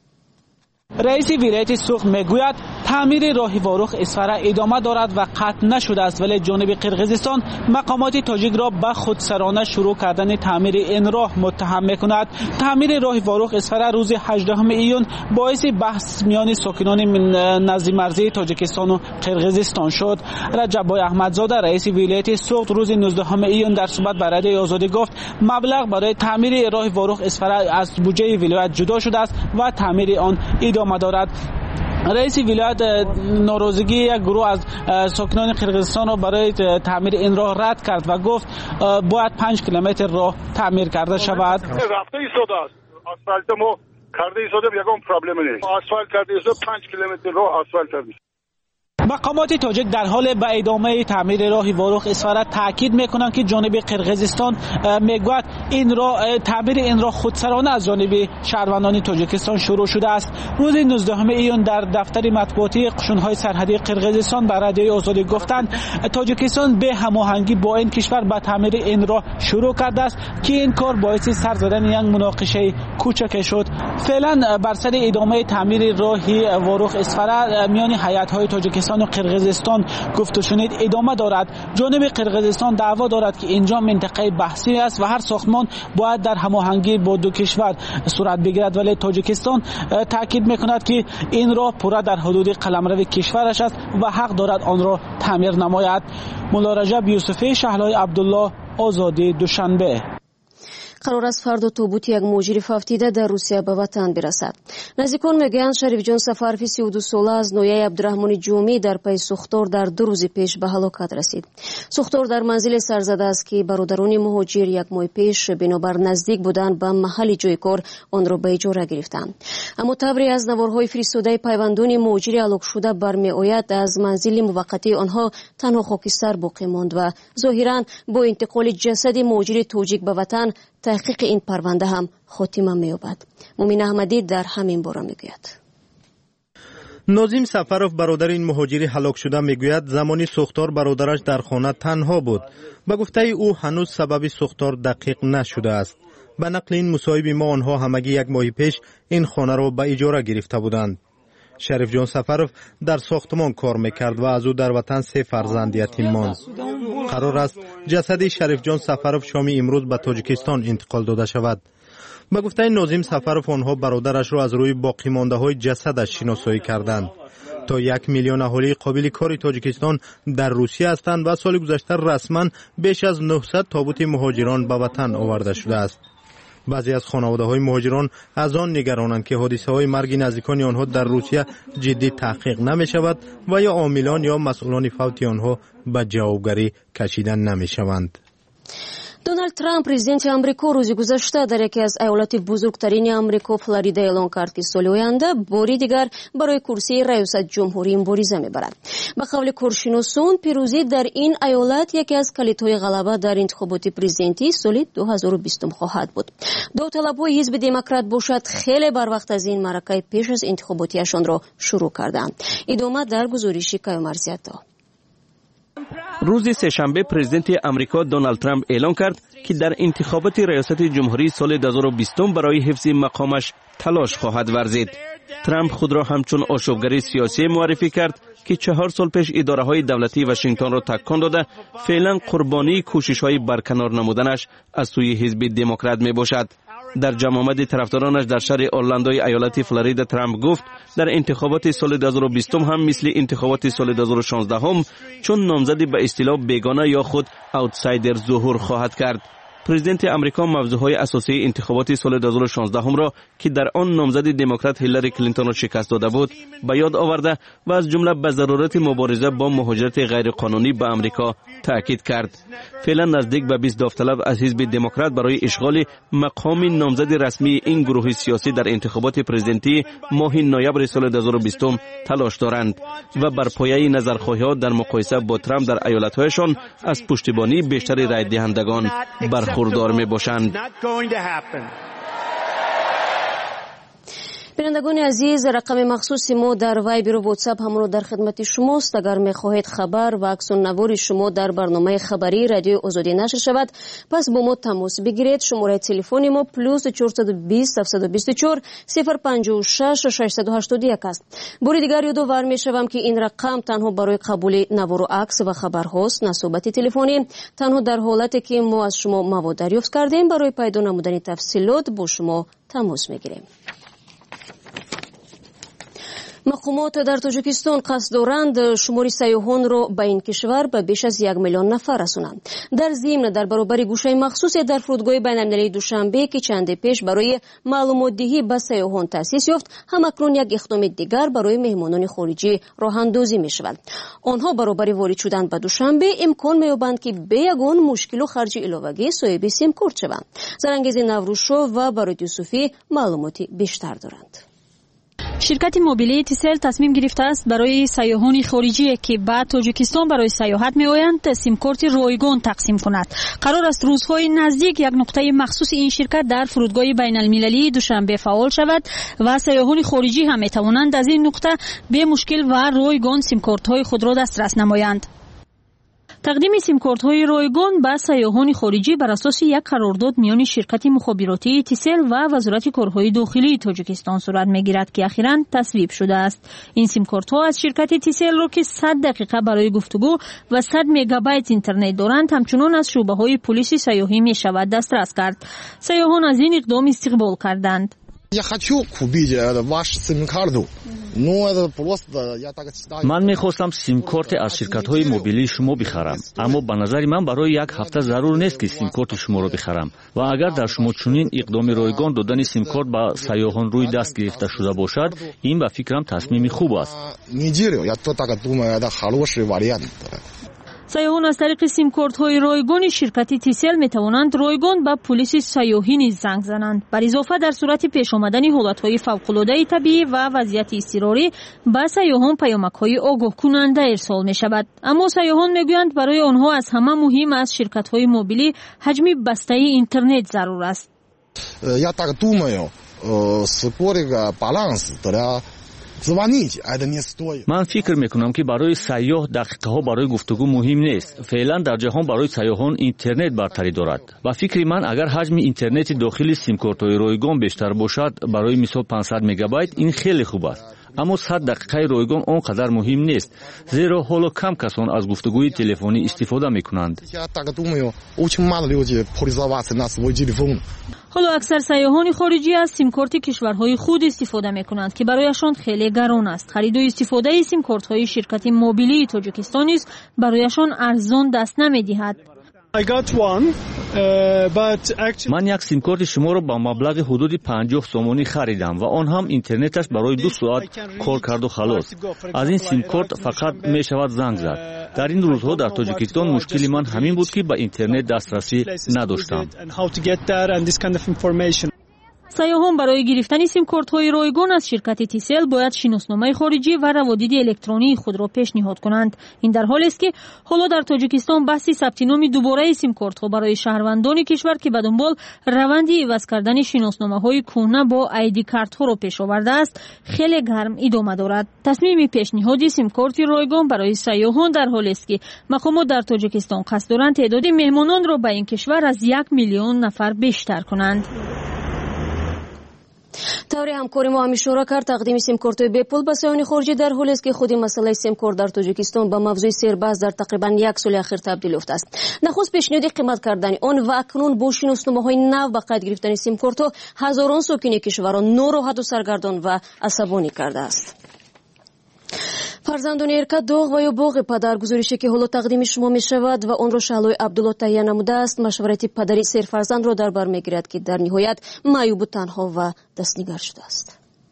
رئیس ولایت سوخت میگوید تعمیر راه واروخ اسفره ادامه دارد و قطع نشده است، ولی جانب قرقیزستان مقامات تاجیک را به خودسرانه شروع کردن تعمیر این راه متهم میکند. تعمیر راه واروخ اسفره روز 18 ایون باعث بحث میان ساکنان نزدیک مرزی تاجیکستان و قرقیزستان شد. رجب احمدزاده رئیس ولایت سوخت روز 19 ایون در صحبت با رادیو آزادی گفت مبلغ برای تعمیر راه واروخ اسفره از بودجه ولایت جدا شده است و تعمیر آن ادامه دارد. رئیس ولایت ناراضگی یک گروه از ساکنان قرقیزستان را برای تعمیر این راه رد کرد و گفت باید 5 کیلومتر راه تعمیر کرده شود. رفته ایستاده است. آسفالت ما کرده ایستاده یکم پرابلم نیست. آسفالت کرده ایستاده 5 کیلومتر راه آسفالت کرده. مقامات تاجیک در حال به ادامه تعمیر راه واروخ اسفره تاکید میکنند که جانب قرقیزستان میگوید این راه تعمیر این راه خودسرانه از جانب شهروندان تاجیکستان شروع شده است. روز 19 ایون در دفتر مطبوعاتی قشون‌های سرحدی قرقیزستان به رادیو آزادی گفتند تاجیکستان به هماهنگی با این کشور به تعمیر این راه شروع کرده است که این کار باعث سر زدن یک مناقشه کوچک شد. فعلا بر سر ادامه تعمیر راه واروخ اسفره میان هیئت‌های تاجیکستان و قرقیزستان گفت و شنید ادامه دارد. جانب قرقیزستان دعوا دارد که اینجا منطقه بحثی است و هر ساختمان باید در هماهنگی با دو کشور صورت بگیرد، ولی تاجیکستان تاکید میکند که این راه پورا در حدود قلمرو کشورش است و حق دارد آن را تعمیر نماید. مولارجب یوسفی، شهلای عبدالله، آزادی، دوشنبه. قرار است فردا تابوت یک مهاجر فوتیده در روسیه به وطن برسد. نزدیکان میگویند شریف جان سفرفی 32 ساله از نویه عبدالرحمن جومی در پی سوختار در 2 روز پیش به هلاکت رسید. سوختار در منزل سرزده است که برادران مهاجر یک ماه پیش بنابر نزدیک بودن به محل جای کار آن را به اجاره گرفتند. اما تبری از نوارهای فرستاده پیوندان مهاجر هلاک شده برمیآید از منزل موقتی آنها تنها خاکستر باقی ماند و ظاهرا با انتقال جسد مهاجر توجیک به وطن تحقیق این پرونده هم خاتمه می‌یابد. مومن احمدی در همین باره میگوید. ناظم سفروف برادر این مهاجری هلاک شده میگوید زمانی سوختار برادرش در خانه تنها بود. به گفته او هنوز سبب سوختار دقیق نشده است. به نقل این مصاحب ما آنها همگی یک ماه پیش این خانه را به اجاره گرفته بودند. شریف جان سفروف در ساختمان کار میکرد و از او در وطن 3 فرزند یتیم ماند. قرار است جسد شریف جان سفروف شام امروز به تاجیکستان انتقال داده شود. به گفته ناظم سفروف آنها برادرش را از روی باقی مانده های جسدش شناسایی کردند. تا 1 میلیون اهالی قابل کار تاجیکستان در روسیه هستند و سال گذشته رسما بیش از 900 تابوت مهاجران به وطن آورده شده است. بعضی از خانواده‌های مهاجران از آن نگرانند که حادثه‌های مرگ نزدیکان آنها در روسیه جدی تحقیق نمی‌شود و یا عاملان یا مسئولان فوت آنها به جوابگری کشیده نمی‌شوند. دونالد تрамп президенти амрико рӯзи гузашта дар яке аз аёлоти бузургтарини амрико флорида эълон кард ки соли оянда бори дигар барои курсии раёсатҷумҳурӣ мубориза мебарад. ба қавли коршиносон пирӯзӣ дар ин аёлат яке аз калидҳои ғалаба дар интихоботи президентии соли 2020 хоҳад буд. довталабҳои ҳизби демократ бошад хеле барвақт аз ин маъракаи пеш аз интихоботиашонро шурӯъ карданд. идома дар гузориши кайомарзиято. روز سه‌شنبه پرزیدنت آمریکا دونالد ترامپ اعلام کرد که در انتخابات ریاست جمهوری سال 2020 برای حفظ مقامش تلاش خواهد ورزید. ترامپ خود را همچون آشوبگر سیاسی معرفی کرد که 4 سال پیش اداره‌های دولتی واشنگتن را تکان داده فعلا قربانی کوشش‌های برکنار نمودنش از سوی حزب دموکرات میباشد. در جمع آمد طرفدارانش در شهر اورلاندوی ایالت فلوریدا ترامپ گفت در انتخابات سال 2020 هم مثل انتخابات سال 2016 هم چون نامزدی به اصطلاح بیگانه یا خود اوتسایدر ظهور خواهد کرد. پرزیدنت آمریکا موضوعهای اساسی انتخابات سال 2016 هم را که در آن نامزد دموکرات هیلاری کلینتون را شکست داده بود به یاد آورده و از جمله به ضرورت مبارزه با مهاجرت غیرقانونی به آمریکا تاکید کرد. فعلا نزدیک به 20 داوطلب از حزب دموکرات برای اشغال مقام نامزد رسمی این گروه سیاسی در انتخابات پرزیدنتی ماه نوامبر سال 2020 تلاش دارند و بر پایه نظرخواهی‌ها در مقایسه با ترامپ در ایالت‌هایشان از پشتیبانی بیشتر رای دهندگان برخوردار میباشند. بینندگان عزیز، رقم مخصوصی ما در وایبر و واتساپ همون در خدمت شماست. اگر میخواهید خبر و عکس النوار شما در برنامه خبری رادیو آزادی نشر شود پس با ما تماس بگیرید. شماره تلفن ما +420 724 056 681 است. بار دیگر یادآور میشوم که این رقم تنها برای قبول نوار و عکس و خبر هاست، نه صحبت تلفنی. تنها در حالتی که ما از شما مواد دریافت کردیم برای پیدا نمودن تفصیلات با شما تماس میگیریم. مقامات در تاجیکستان قصد دارند شمار سیاحان را به این کشور به بیش از 1 میلیون نفر رسانند. در ضمن در برابر گوشه مخصوص در فرودگاه بین‌المللی دوشنبه که چند پیش برای معلومات دهی به سیاحان تأسیس یافت، همکنون یک اقدام دیگر برای مهمانان خارجی راه اندازی می شود. آنها برابر وارد شدن به دوشنبه امکان می‌یابند که به یگان مشکل و خرج علاوه‌ای صاحب سیم کارت شوند. زرانگیز نوروزشو و برات یوسفی معلوماتی بیشتر دارند. شرکت موبیلی تیسل تصمیم گرفته است برای سیاحان خارجی که به تاجیکستان برای سیاحت می‌آیند سیم کارت رایگان تقسیم کند. قرار است روزهای نزدیک یک نقطه مخصوص این شرکت در فرودگاه بین‌المللی دوشنبه فعال شود و سیاحان خارجی هم می‌توانند از این نقطه به مشکل و رایگان سیم کارت‌های خود را دسترس نمایند. تقدیم سیم کارت های رایگان به سیاحان خارجی بر اساس یک قرارداد میان شرکت مخابراتی تیسل و وزارت کارهای داخلی تاجیکستان صورت میگیرد که اخیراً تصویب شده است. این سیم کارت ها از شرکت تیسل را که 100 دقیقه برای گفتگو و 100 مگابایت اینترنت دارند همچنان از شعبه های پلیس سیاحی می شود دسترس کرد. سیاحان از این اقدام استقبال کردند. من میخواستم سیم کارت از شرکت های موبیلی شما بخرم، اما به نظر من برای یک هفته ضرور نیست که سیم کارت شما را بخرم و اگر در شما چنین اقدام رایگان دادن سیم کارت به سیاحان روی دست گرفته شده باشد، این به فکرم تصمیم خوب است. سیاحان از طریق سیم کارت های رایگان شرکت تیسل می توانند رایگان به پلیس سیاحی نیز زنگ زنند. بر اضافه در صورت پیش آمدن حالت های فوق العاده طبیعی و وضعیت اضطراری به سیاحان پیامک های آگاه کننده ارسال می شود. اما سیاحان می گویند برای آنها از همه مهم از شرکت های موبیلی حجم بسته اینترنت ضرور است. من فکر میکنم که برای سیاح دقیقه ها برای گفتگو مهم نیست. فعلا در جهان برای سیاحان اینترنت برتری دارد و فکر من اگر حجم اینترنت داخلی سیم کارت های رایگان بیشتر باشد، برای مثال 500 مگابایت، این خیلی خوب است. اما 100 دقیقه رایگان آنقدر مهم نیست، زیرا حالا کم کسان از گفتگوی تلفنی استفاده میکنند. حالا اکثر سیاحان خارجی از سیم کارت کشورهای خود استفاده میکنند که برایشان خیلی گران است. خرید و استفاده سیم کارت های شرکت موبیلی تاجیکستان است برایشان ارزان دست نمیدهد. I got one ман як симкорти шуморо ба маблағи ҳудуди 50 сомонӣ харидам ва он ҳам интернеташ барои 2 соат кор карду халос. аз ин симкорт фақат мешавад занг зад. дар ин рӯзҳо дар тоҷикистон мушкили ман ҳамин буд ки ба интернет дастрасӣ надоштам. сайёҳон барои гирифтани симкортҳои ройгон аз ширкати тисел бояд шиносномаи хориҷӣ ва раводиди электронии худро пешниҳод кунанд. ин дар ҳолест ки ҳоло дар тоҷикистон баҳси сабти номи дубораи симкортҳо барои шаҳрвандони кишвар ки ба дунбол раванди иваз кардани шиносномаҳои кӯҳна бо айди картҳоро пеш овардааст хеле гарм идома дорад. тасмими пешниҳоди симкорти ройгон барои сайёҳон дар ҳолест ки мақомот дар тоҷикистон қасд доранд теъдоди меҳмононро ба ин кишвар аз 1 миллион нафар бештар кунанд. тавре ҳамкори мо ҳам ишора кард тақдими симкортҳои бепул ба сайёҳони хориҷӣ дар ҳолест ки худи масъалаи симкорт дар тоҷикистон ба мавзӯи сербаҳс дар тақрибан 1 соли ахир табдил ёфтааст. нахуст пешниҳоди қимат кардани он ва акнун бо шиносномаҳои нав ба қайд гирифтани симкортҳо ҳазорон сокини кишварро нороҳату саргардон ва асабонӣ кардааст. фарзандони эрка доғ ва ё боғи падар гузорише ки ҳоло тақдими шумо мешавад ва онро шаҳлои абдулло таҳия намудааст машварати падари серфарзандро дар бар мегирад ки дар ниҳоят маъюбу танҳо ва дастнигар шудааст.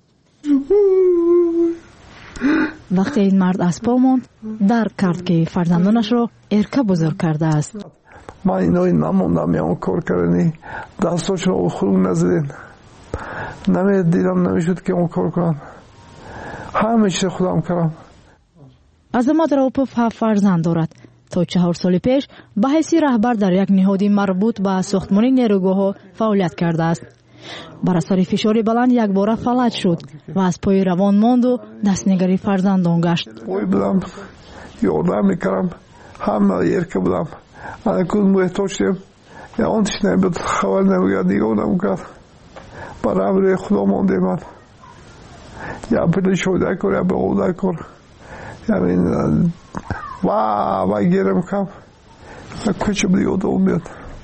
вақте ин мард аз по монд дарк кард ки фарзандонашро эрка бузург кардааст. ман инои намондам ям кор кардани дастошро хург назидем намедидам намешуд ки он кор кунам ҳама чизро худам кардам. азамат раупов 7 фарзанд дорад. то 4 соли пеш ба ҳайси раҳбар дар як ниҳоди марбут ба сохтмони нерӯгоҳҳо фаъолият кардааст. бар асари фишори баланд якбора фалаҷ шуд ва аз пои равон монду дастнигари фарзандон гашт. ой будам ёрдам мекардам ҳама ерка будам анакун муҳтоҷ шудем он тиш намебуд хабар намегӯяд нигоҳ намекард ба рамри худо мондем. ман я пили шода кор я беода кор ямин ва герем кам куча буди ёдом меяд.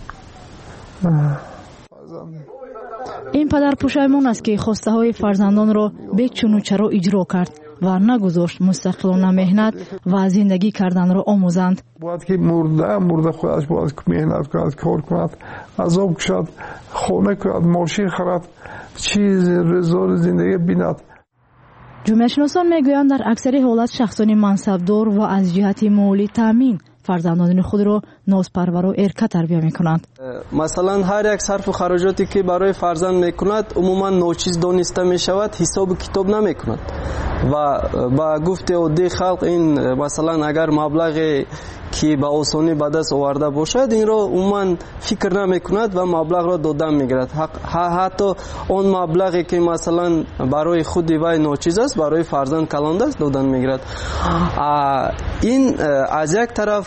ин падар пушаймон аст ки хостаҳои фарзандонро бечуну чаро иҷро кард ва нагузошт мустақилона меҳнат ва зиндагӣ карданро омӯзанд. бояд ки мурда худаш бояд меҳнат кунад кор кунад азоб кушад хона кунад мошин харад чизи рӯзори зиндагӣ бинад. ҷумеашиносон мегӯянд дар аксари ҳолат шахсони мансабдор ва аз ҷиҳати моли таъмин фарзандони худро нозпарвару эрка тарбия мекунанд. масалан ҳар як сарфу хароҷоте ки барои фарзанд мекунад умуман ночиз дониста мешавад ҳисобу китоб намекунад ва ба гуфти оддии халқ ин масалан агар маблағе ки ба осонӣ ба даст оварда бошад инро умуман фикр намекунад ва маблағро додан мегирад. ҳатто он маблағе ки масалан барои худи вай ночиз аст барои фарзанд калон аст додан мегирад. ин аз як тараф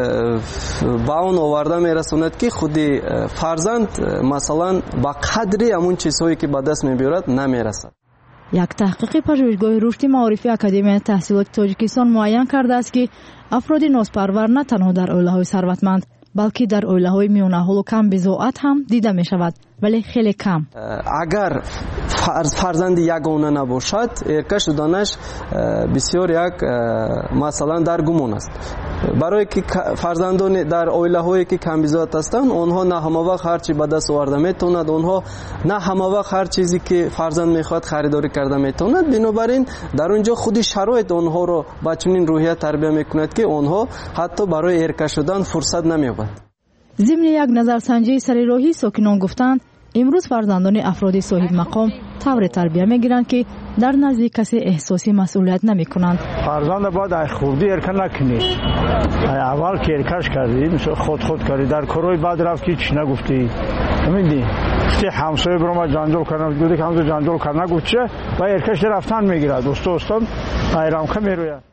ба он оварда мерасонад ки худи фарзанд масалан ба қадри ҳамун чизҳое ки ба даст мебиёрад намерасад. як таҳқиқи пажӯҳишгоҳи рушди маорифи академияи таҳсилоти тоҷикистон муайян кардааст ки афроди нозпарвар на танҳо дар оилаҳои сарватманд балки дар оилаҳои миёнаҳолу камбизоат ҳам дида мешавад вале хеле кам. агар фарзанди ягона набошад эрка шуданаш бисёр як масалан дар гумон аст. барое ки фарзандони дар оилаҳое ки камбизоат ҳастанд онҳо на ҳамавақт ҳар чи ба даст оварда метавонад онҳо на ҳамавақт ҳар чизе ки фарзанд мехоҳад харидорӣ карда метавонад. бинобар ин дар он ҷо худи шароит онҳоро ба чунин рӯҳия тарбия мекунад ки онҳо ҳатто барои эрка шудан фурсат намеёбад. зимни як назарсанҷии сарироҳӣ сокинон гуфтанд имрӯз фарзандони афроди соҳибмақом тавре тарбия мегиранд ки дар назди касе эҳсоси масъулият намекунанд. фарзанда бояд ай хурдӣ эрка накунӣ. аввал ки эркаш кардӣ худ кардӣ дар корои баъд рафтӣ чӣ нагуфтӣ мидӣ гуфти ҳамсоя бирома ҷанҷол кардам гуфти ҳамсо ҷанҷол кард нагуфт чӣ ва эркаш рафтан мегирад устон айрамка мерӯяд.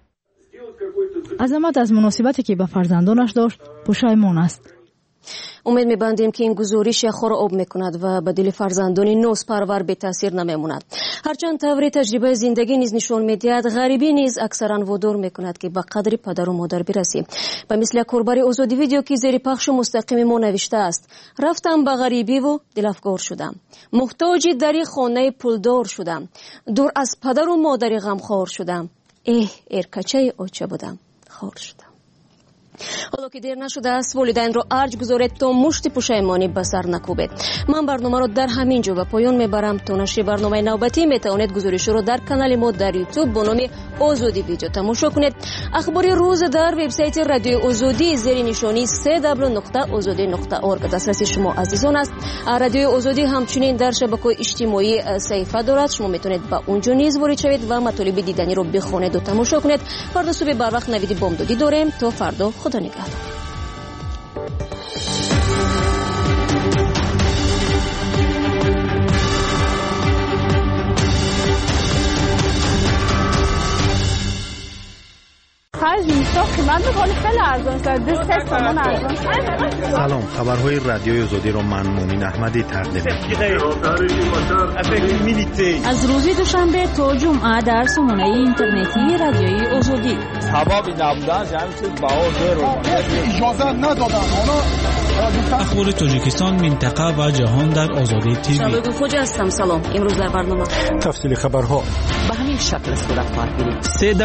азамат аз муносибате ки ба фарзандонаш дошт пушаймон аст. умед мебандем ки ин гузориш яхоро об мекунад ва ба дили фарзандони нозпарвар бетаъсир намемонад. ҳарчанд таври таҷрибаи зиндагӣ низ нишон медиҳад ғарибӣ низ аксаран водор мекунад ки ба қадри падару модар бирасӣ. ба мисли корбари озоди видео ки зери пахшу мустақими мо навиштааст: рафтам ба ғарибиву дилафгор шудам, муҳтоҷи дари хонаи пулдор шудам, дур аз падару модари ғамхор шудам, эркачаи оча будам, хор шудам. حالا که دیر نشده است والدین را ارج گذارید تا مشت پشیمانی به سر نکوبید. من برنامه را در همین جا به پایان میبرم. تا نشر برنامه نوبتی میتوانید گزارش را در کانال ما در یوتیوب با نام آزادی ویدیو تماشا کنید. اخبار روز در وبسایت رادیو آزادی زیر نشانی www.azadi.org دسترسی شما عزیزان است. رادیو آزادی همچنین در شبکه‌های اجتماعی صفحه دارد. شما میتونید با اونجا نیز وارد شوید و مطالب دیدنی رو بخونید و تماشا کنید. فردا صبح بر وقت نوید بامدادی داریم. تا فردا خدا نگهدار. سلام، خبرهای رادیوی آزادی رو من مومن احمدی تقدیم از روز دوشنبه تا جمعه در سامانه اینترنتی رادیوی آزادی. اخبار تاجیکستان، منطقه و جهان در آزادی تیوی. شبکه خوجا هستم. سلام. امروز در برنامه تفصیل خبرها به همین شکل صورت خواهد گرفت.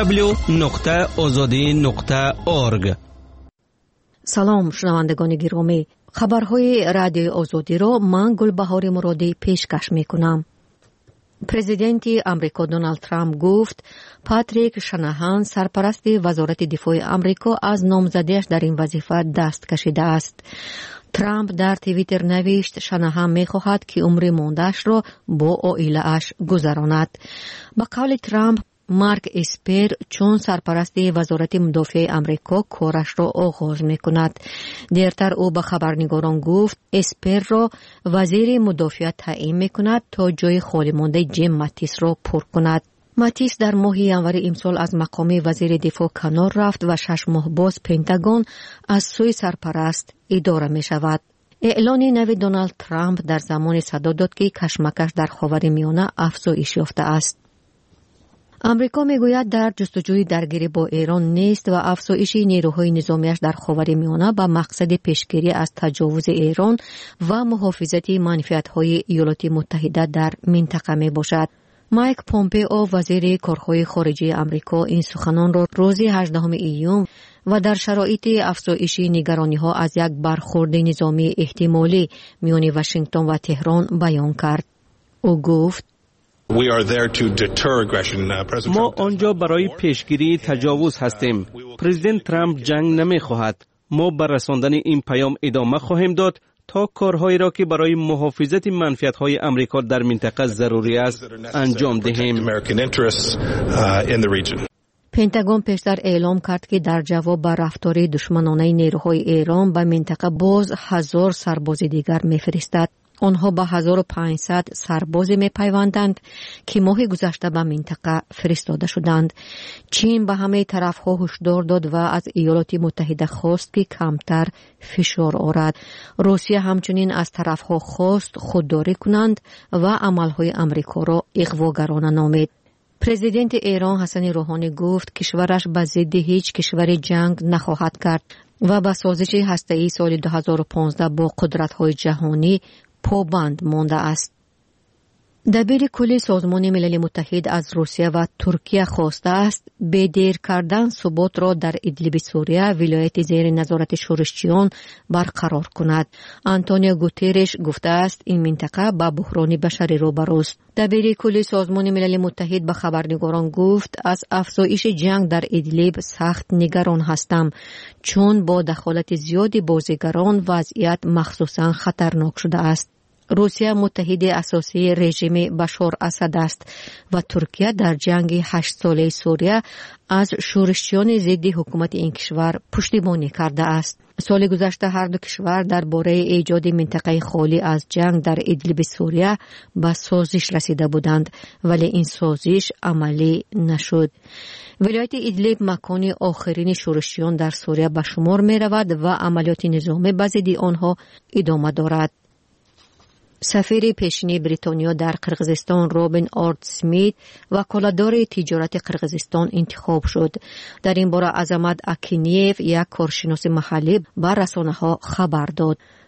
www.azadi.org. سلام شنوندگان گرامی، خبرهای رادیوی آزادی را من گلبهار مرادی پیشکش میکنم. پرزیدنت آمریکا دونالد ترامپ گفت پاتریک شناهان سرپرست وزارت دفاع آمریکا از نامزدیش در این وظیفه دست کشیده است. ترامپ در توییتر نوشت شناهان میخواهد که عمر مانده‌اش را با عائله‌اش گذراند. به قول ترامپ مارک اسپر چون سرپرست وزارت مدافع آمریکا کارش را آغاز میکند. دیرتر او به خبرنگاران گفت اسپر را وزیر مدافع تعیین میکند تا جای خالی مانده جیم ماتیس را پر کند. ماتیس در ماه ینور امسال از مقام وزیر دفاع کنار رفت و 6 ماه باز پنتاگون از سوی سرپرست اداره می شود. اعلان نو دونالد ترامپ در زمان صدا داد که کشمکش در خاورمیانه افزایش یافته است. آمریکا میگوید در جستجوی درگیری با ایران نیست و افزایش نیروهای نظامیش در خاورمیانه به مقصد پیشگیری از تجاوز ایران و محافظت منفعت‌های ایالات متحده در منطقه می باشد. مایک پومپئو وزیر کارهای خارجه آمریکا این سخنان را روز 18 ایون و در شرایط افزایش نگرانی‌ها از یک برخورد نظامی احتمالی میان واشنگتن و تهران بیان کرد. او گفت ما آنجا برای پیشگیری تجاوز هستیم. پرزیدنت ترامپ جنگ نمی‌خواهد. ما بر رساندن این پیام ادامه خواهیم داد تا کارهایی را که برای محافظت منفعت‌های آمریکا در منطقه ضروری است انجام دهیم. پنتاگون پیشتر اعلام کرد که در جواب بر رفتار دشمنانه نیروهای ایران به منطقه باز 1000 سرباز دیگر می‌فرستد. آنها به 1500 سرباز می‌پیوندند که ماه گذشته به منطقه فرستاده شدند. چین به همه طرف‌ها هشدار داد و از ایالات متحده خواست که کمتر فشار آورد. روسیه همچنین از طرف‌ها خواست خودداری کنند و عمل‌های آمریکا را اغواگرانه نامید. پرزیدنت ایران حسن روحانی گفت کشورش به ضد هیچ کشور جنگ نخواهد کرد و به سازش هسته‌ای سال 2015 با قدرت‌های جهانی پابند مانده است. دبیر کل سازمان ملل متحد از روسیه و ترکیه خواسته است به دیر کردن ثبات را در ادلیب سوریه ولایت زیر نظارت شورشچیان برقرار کند. آنتونیو گوترش گفته است این منطقه با بحران بشری روبروست. دبیر کل سازمان ملل متحد به خبرنگاران گفت از افزایش جنگ در ادلیب سخت نگران هستم چون با دخالت زیادی بازیگران وضعیت مخصوصا خطرناک شده است. روسیه متحد اساسی رژیم بشار اسد است و ترکیه در جنگ 8 ساله سوریه از شورشچیان ضد حکومت این کشور پشتیبانی کرده است. سال گذشته هر دو کشور درباره ایجاد منطقه خالی از جنگ در ادلیب سوریه به سازش رسیده بودند ولی این سازش عملی نشد. ولایت ادلیب مکان آخرین شورشچیان در سوریه به شمار می رود و عملیات نظامی به ضد آنها ادامه دارد. سفیر پیشین بریتانیا در قرقیزستان روبین آرد سمیت وکالتدار تجارت قرقیزستان انتخاب شد. در این باره عظمت اکینیف یک کارشناس محلی به رسانه‌ها خبر داد.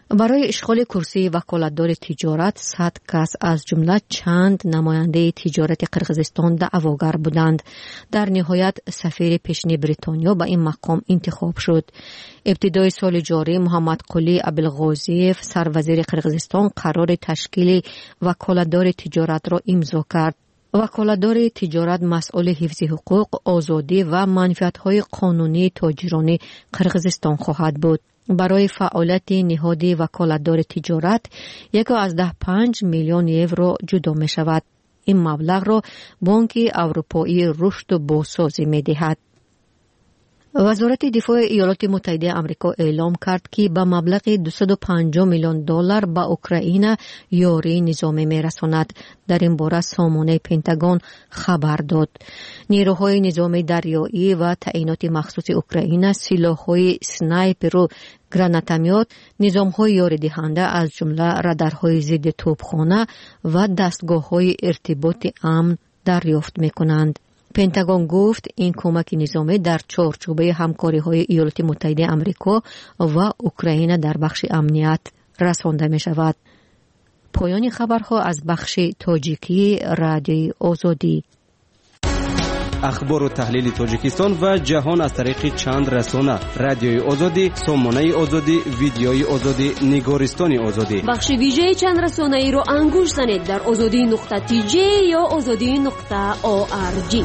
برای اشغال کرسی وکالتدار تجارت 100 کس از جمله چند نماینده تجارت قرقیزستان دعواگر بودند. در نهایت سفیر پیشین بریتانیا به این مقام انتخاب شد. ابتدای سال جاری محمد قلی عبدالغازیف سروزیر قرقیزستان قرار تشکیل وکالتدار تجارت را امضا کرد. وکالتدار تجارت مسئول حفظ حقوق، آزادی و منفعت‌های قانونی تاجران قرقیزستان خواهد بود. برای فعالیت نهاد وکالتدار تجارت 1.5 میلیون یورو جدا می شود. این مبلغ را بانک اروپایی رشد و بازسازی می دهد. وزارت دفاع ایالات متحده آمریکا اعلام کرد که به مبلغ $250 میلیون به اوکراین یاری نظامی می‌رساند. در این باره سامانه پنتاگون خبر داد. نیروهای نظامی دریایی و تعینات مخصوص اوکراین سلاح‌های اسنایپر و گرانتومیات، نظام‌های یاری دهنده از جمله رادارهای ضد توپخانه و دستگاه‌های ارتباط امن دریافت می‌کنند. پنتاگون گفت این کمک نظامی در چارچوبه همکاری‌های ایالات متحده آمریکا و اوکراین در بخش امنیت رسانده می شود. پایان خبرها از بخش تاجیکی رادیوی آزادی. اخبار و تحلیل تاجیکستان و جهان از طریق چند رسانه: رادیوی آزادی، سامانه آزادی، ویدیوی آزادی، نگارستان آزادی. بخش ویژه چند رسانه ای رو انگوش زنید در azadi.tj یا azadi.org.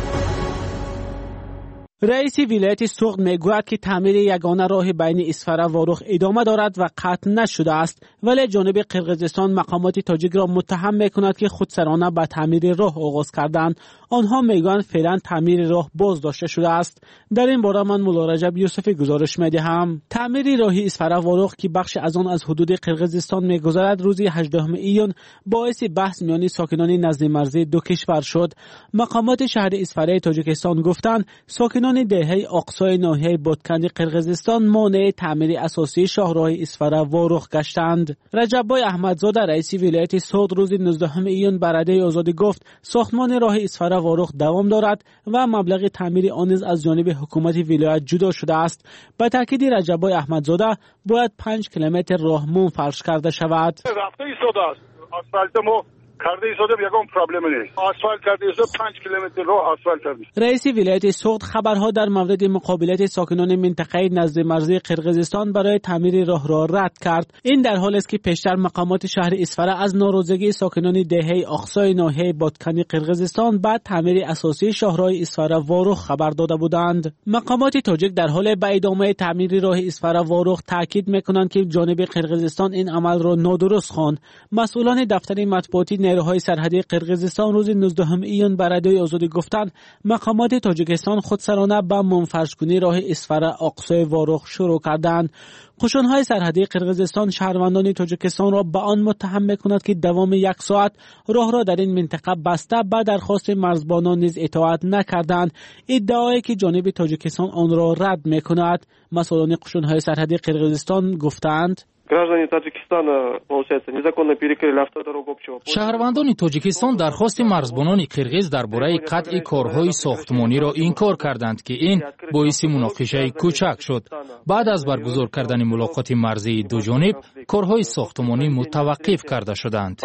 رئیس ولایت سوغد میگوید که تعمیر یگانه راه بین اسفره و واروخ ادامه دارد و قطع نشده است، ولی جانب قرقیزستان مقامات تاجیک را متهم میکند که خودسرانه به تعمیر راه آغاز کردند. آنها میگویند فعلا تعمیر راه باز داشته شده است. در این باره من مولا رجب یوسفی گزارش میدهم. تعمیر راه اسفره واروخ که بخش از آن از حدود قرقیزستان میگذرد روز 18 ایون باعث بحث میان ساکنان نزد مرزی دو کشور شد. مقامات شهر اسفره تاجیکستان گفتند ساکنان دهه اقصای ناحیه بادکند قرقیزستان مانع تعمیر اساسی شاهراه اسفره واروخ گشتند. رجبای احمدزاده رئیس ولایت سوغد روز 19 ایون به رادیوی آزادی گفت ساختمان راه اسفره واروخ دوام دارد و مبلغ تعمیر آن نیز از جانب حکومت ولایت جدا شده است. به تاکید رجبای احمدزاده باید 5 کیلومتر راهمون فرش کرده شود. رفته ایستاده است. آسفالت ما کرده ایستاده یگان پرابلم نیست. آسفالت کرده ایستاده 5 کیلومتر راه آسفالت کرده. رئیس ولایت سوغد خبرها در مورد مقابلت ساکنان منطقه نزد مرزی قرقیزستان برای تعمیر راه را رد کرد. این در حالی است که پیشتر مقامات شهر اسفره از ناراضگی ساکنان دهه اقصای ناحیه بادکنی قرقیزستان بعد تعمیر اساسی شاهراه اسفره واروخ خبر داده بودند. مقامات تاجیک در حال به ادامه تعمیر راه اسفره واروخ تاکید میکنند که جانب قرقیزستان این عمل را نادرست خواند. مسئولان دفتر مطبوعاتی نیروهای سرحدی قرقیزستان روز 19 ایون به رادیوی آزادی گفتند مقامات تاجیکستان خودسرانه به منفرش‌کنی راه اسفره اقصای واروخ شروع کردند. قشون‌های سرحدی قرقیزستان شهروندان تاجیکستان را به آن متهم می‌کند که دوام 1 ساعت راه را در این منطقه بسته به درخواست مرزبانان نیز اطاعت نکردند. ادعایی که جانب تاجیکستان آن را رد می‌کند. مسئولان قشون‌های سرحدی قرقیزستان گفتند شهروندان تاجیکستان درخواست مرزبانان قرقیز درباره قطع کارهای ساختمانی را انکار کردند که این باعث مناقشه کوچک شد. بعد از برگزار کردن ملاقات مرزی دو جانب کارهای ساختمانی متوقف کرده شدند.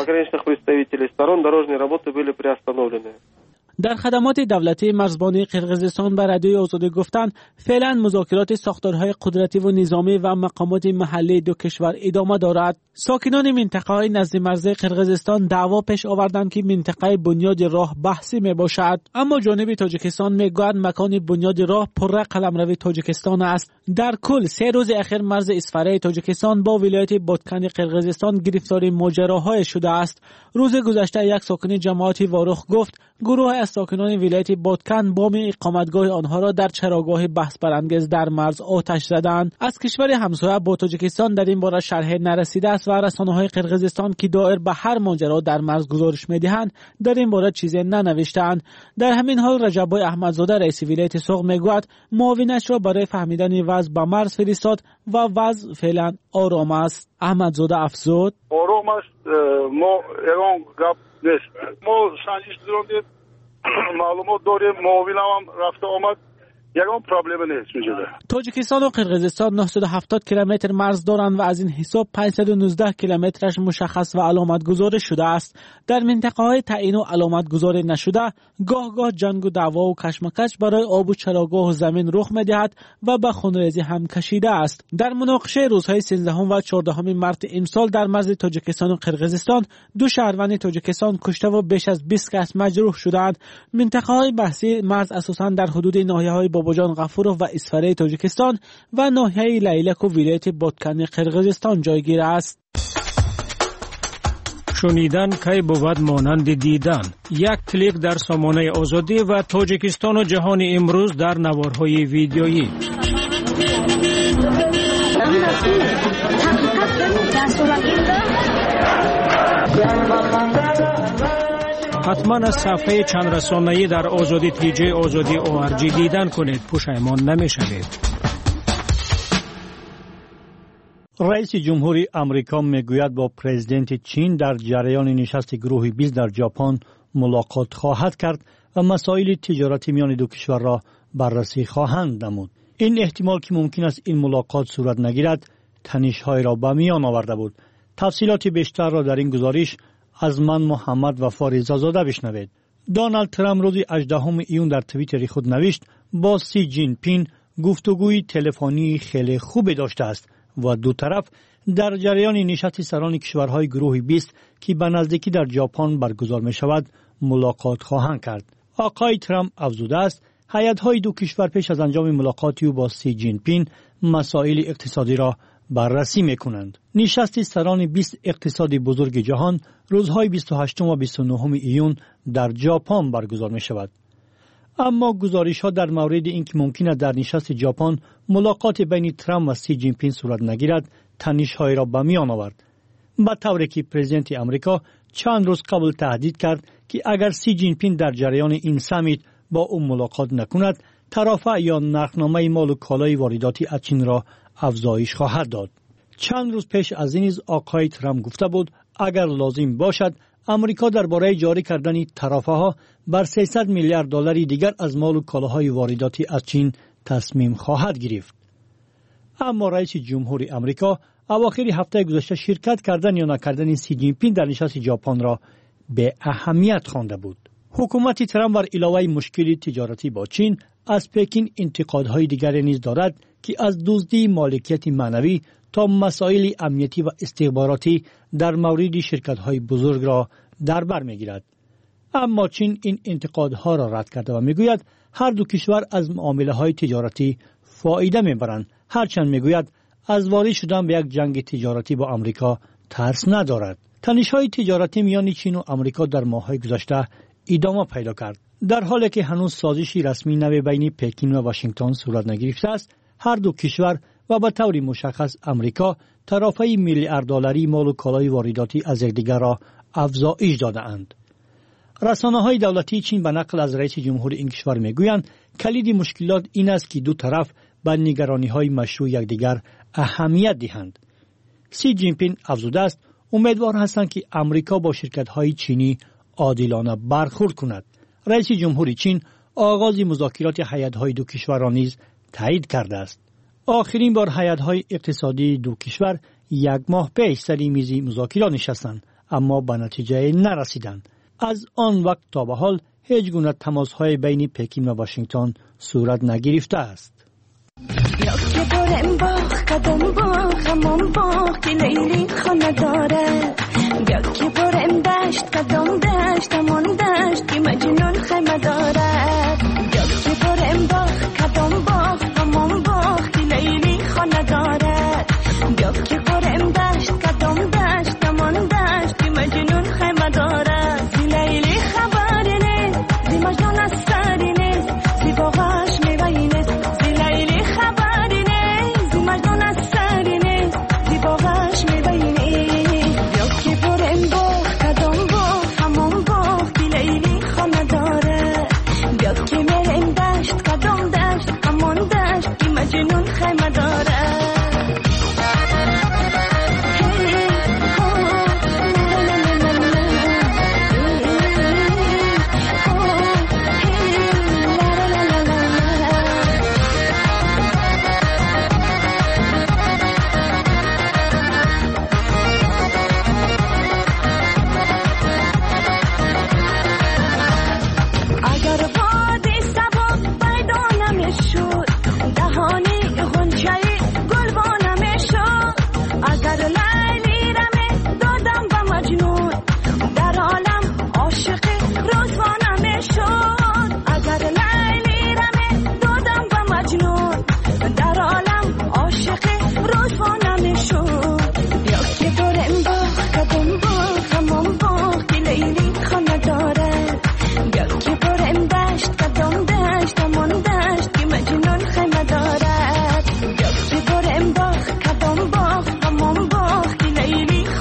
در خدمات دولتی مرزبانی قرقیزستان به رادیوی آزادی گفتند فعلا مذاکرات ساختارهای قدرتی و نظامی و مقامات محلی دو کشور ادامه دارد. ساکنان منطقه‌های نزد مرز قرقیزستان دعوا پیش آوردند که منطقه بنیاد راه بحثی می باشد، اما جانب تاجیکستان میگوید مکان بنیاد راه پر قلمرو تاجیکستان است. در کل 3 روز اخیر مرز اسفره تاجیکستان با ولایت بادکن قرقیزستان گرفتار ماجراهای شده است. روز گذشته یک ساکن جماعت واروخ گفت گروه از ساکنان ولایت بادکن بام اقامتگاه آنها را در چراگاه بحث برانگیز در مرز آتش زدند. از کشور همسایه با تاجیکستان در این باره شرح نرسیده است و رسانه‌های قرقیزستان که دایر به هر ماجرا در مرز گزارش می‌دهند در این باره چیزی ننوشته‌اند. در همین حال رجبای احمدزاده رئیس ولایت سوغد میگوید معاونش را برای فهمیدن وضع به مرز فرستاد و وضع فعلا آرام است. احمدزاده افزود آرام است، ما ایران گپ نیست. ما سنجش داریم، معلومات داریم، معاونم رفته آمد یگان پرابلم نیست میشده. تاجیکستان و قرقیزستان 970 کیلومتر مرز دارند و از این حساب 519 کیلومترش مشخص و علامت گذاری شده است. در منطقه های تعیین و علامت گذاری نشده گاه جنگ و دعوا و کشمکش برای آب و چراگاه و زمین رخ می‌دهد و به خونریزی هم کشیده است. در مناقشه روزهای 13 و 14 مارس امسال در مرز تاجیکستان و قرقیزستان 2 شهروند تاجیکستان کشته و بیش از 20 کس مجروح شدند. منطقه های بحثی مرز اساساً در حدود ناحیه‌های باباجان غفورov و اسفره تاجیکستان و ناحیه لیلک و ولایت بادکن قرقیزستان جایگیر است. شنیدن کی بود مانند دیدن. یک کلیک در سامانه آزادی و تاجیکستان و جهان امروز در نوارهای ویدیویی. حتما از صفحه چند رسانه‌ای در آزادی تیجه آزادی ORG دیدن کنید، پشیمان نمی‌شوید. رئیس جمهوری آمریکا میگوید با پرزیدنت چین در جریان نشست گروه 20 در ژاپن ملاقات خواهد کرد و مسائل تجارتی میان دو کشور را بررسی خواهند نمود. این احتمال که ممکن است این ملاقات صورت نگیرد تنش‌های را به میان آورده بود. تفصیلات بیشتر را در این گزارش از من محمد وفا رضازاده بشنوید. دونالد ترامپ روز 18 ایون در توییتر خود نوشت با سی جین پین گفتگوی تلفنی خیلی خوبی داشته است و دو طرف در جریان نشست سران کشورهای گروه 20 که به نزدیکی در ژاپن برگزار می شود ملاقات خواهند کرد. آقای ترامپ افزوده است هیئت‌های دو کشور پیش از انجام ملاقاتی با سی جین پین مسائل اقتصادی را بررسی می‌کنند. نشست سران 20 اقتصادی بزرگ جهان روزهای 28 و 29 ایون در ژاپن برگزار می‌شود. اما گزارش‌ها در مورد اینکه ممکن است در نشست ژاپن ملاقات بین ترامپ و سی جین پین صورت نگیرد تنش‌های را به میان آورد. به طوری که پرزیدنت آمریکا چند روز قبل تهدید کرد که اگر سی جین پین در جریان این سمیت با او ملاقات نکند ترافع یا نرخنامه مال و کالای وارداتی از چین را افزایش خواهد داد. چند روز پیش از این نیز آقای ترامپ گفته بود اگر لازم باشد امریکا درباره جاری کردن ترافع‌ها بر 300 میلیارد دلار دیگر از مال و کالاهای وارداتی از چین تصمیم خواهد گرفت. اما رئیس جمهوری آمریکا اواخر هفته گذشته شرکت کردن یا نکردن سی جین پین در نشست ژاپن را به اهمیت خوانده بود. حکومت ترامپ بر علاوه مشکل تجارتی با چین از پکین انتقادهای دیگری نیز دارد که از دزدی مالکیت معنوی تا مسائل امنیتی و استخباراتی در مورد شرکت‌های بزرگ را در بر می‌گیرد. اما چین این انتقادها را رد کرده و می‌گوید هر دو کشور از معامله‌های تجارتی فایده می‌برند، هرچند می‌گوید از وارد شدن به یک جنگ تجارتی با آمریکا ترس ندارد. تنش‌های تجارتی میان چین و آمریکا در ماه‌های گذشته ادامه پیدا کرد. در حالی که هنوز سازشی رسمی نوی بین پکین و واشنگتن صورت نگرفته است، هر دو کشور و به طور مشخص آمریکا ترافع میلیارد دلاری مال و کالای وارداتی از یکدیگر را افزایش داده‌اند. رسانه‌های دولتی چین به نقل از رئیس جمهور این کشور می‌گویند کلید مشکلات این است که دو طرف به نگرانی‌های مشروع یکدیگر اهمیت دهند. سی جین پین افزوده است امیدوار هستند که آمریکا با شرکت‌های چینی عادلانه برخورد کند. رئیس جمهور چین آغاز مذاکرات هیئت‌های دو کشور را نیز تایید کرده است. آخرین بار هیئت‌های اقتصادی دو کشور یک ماه پیش سر میز مذاکرات نشستند اما به نتیجه نرسیدند. از آن وقت تا به حال هیچ گونه تماس‌های بین پکین و واشنگتن صورت نگرفته است.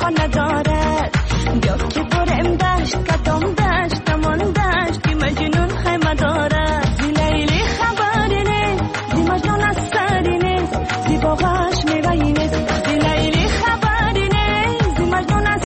خانه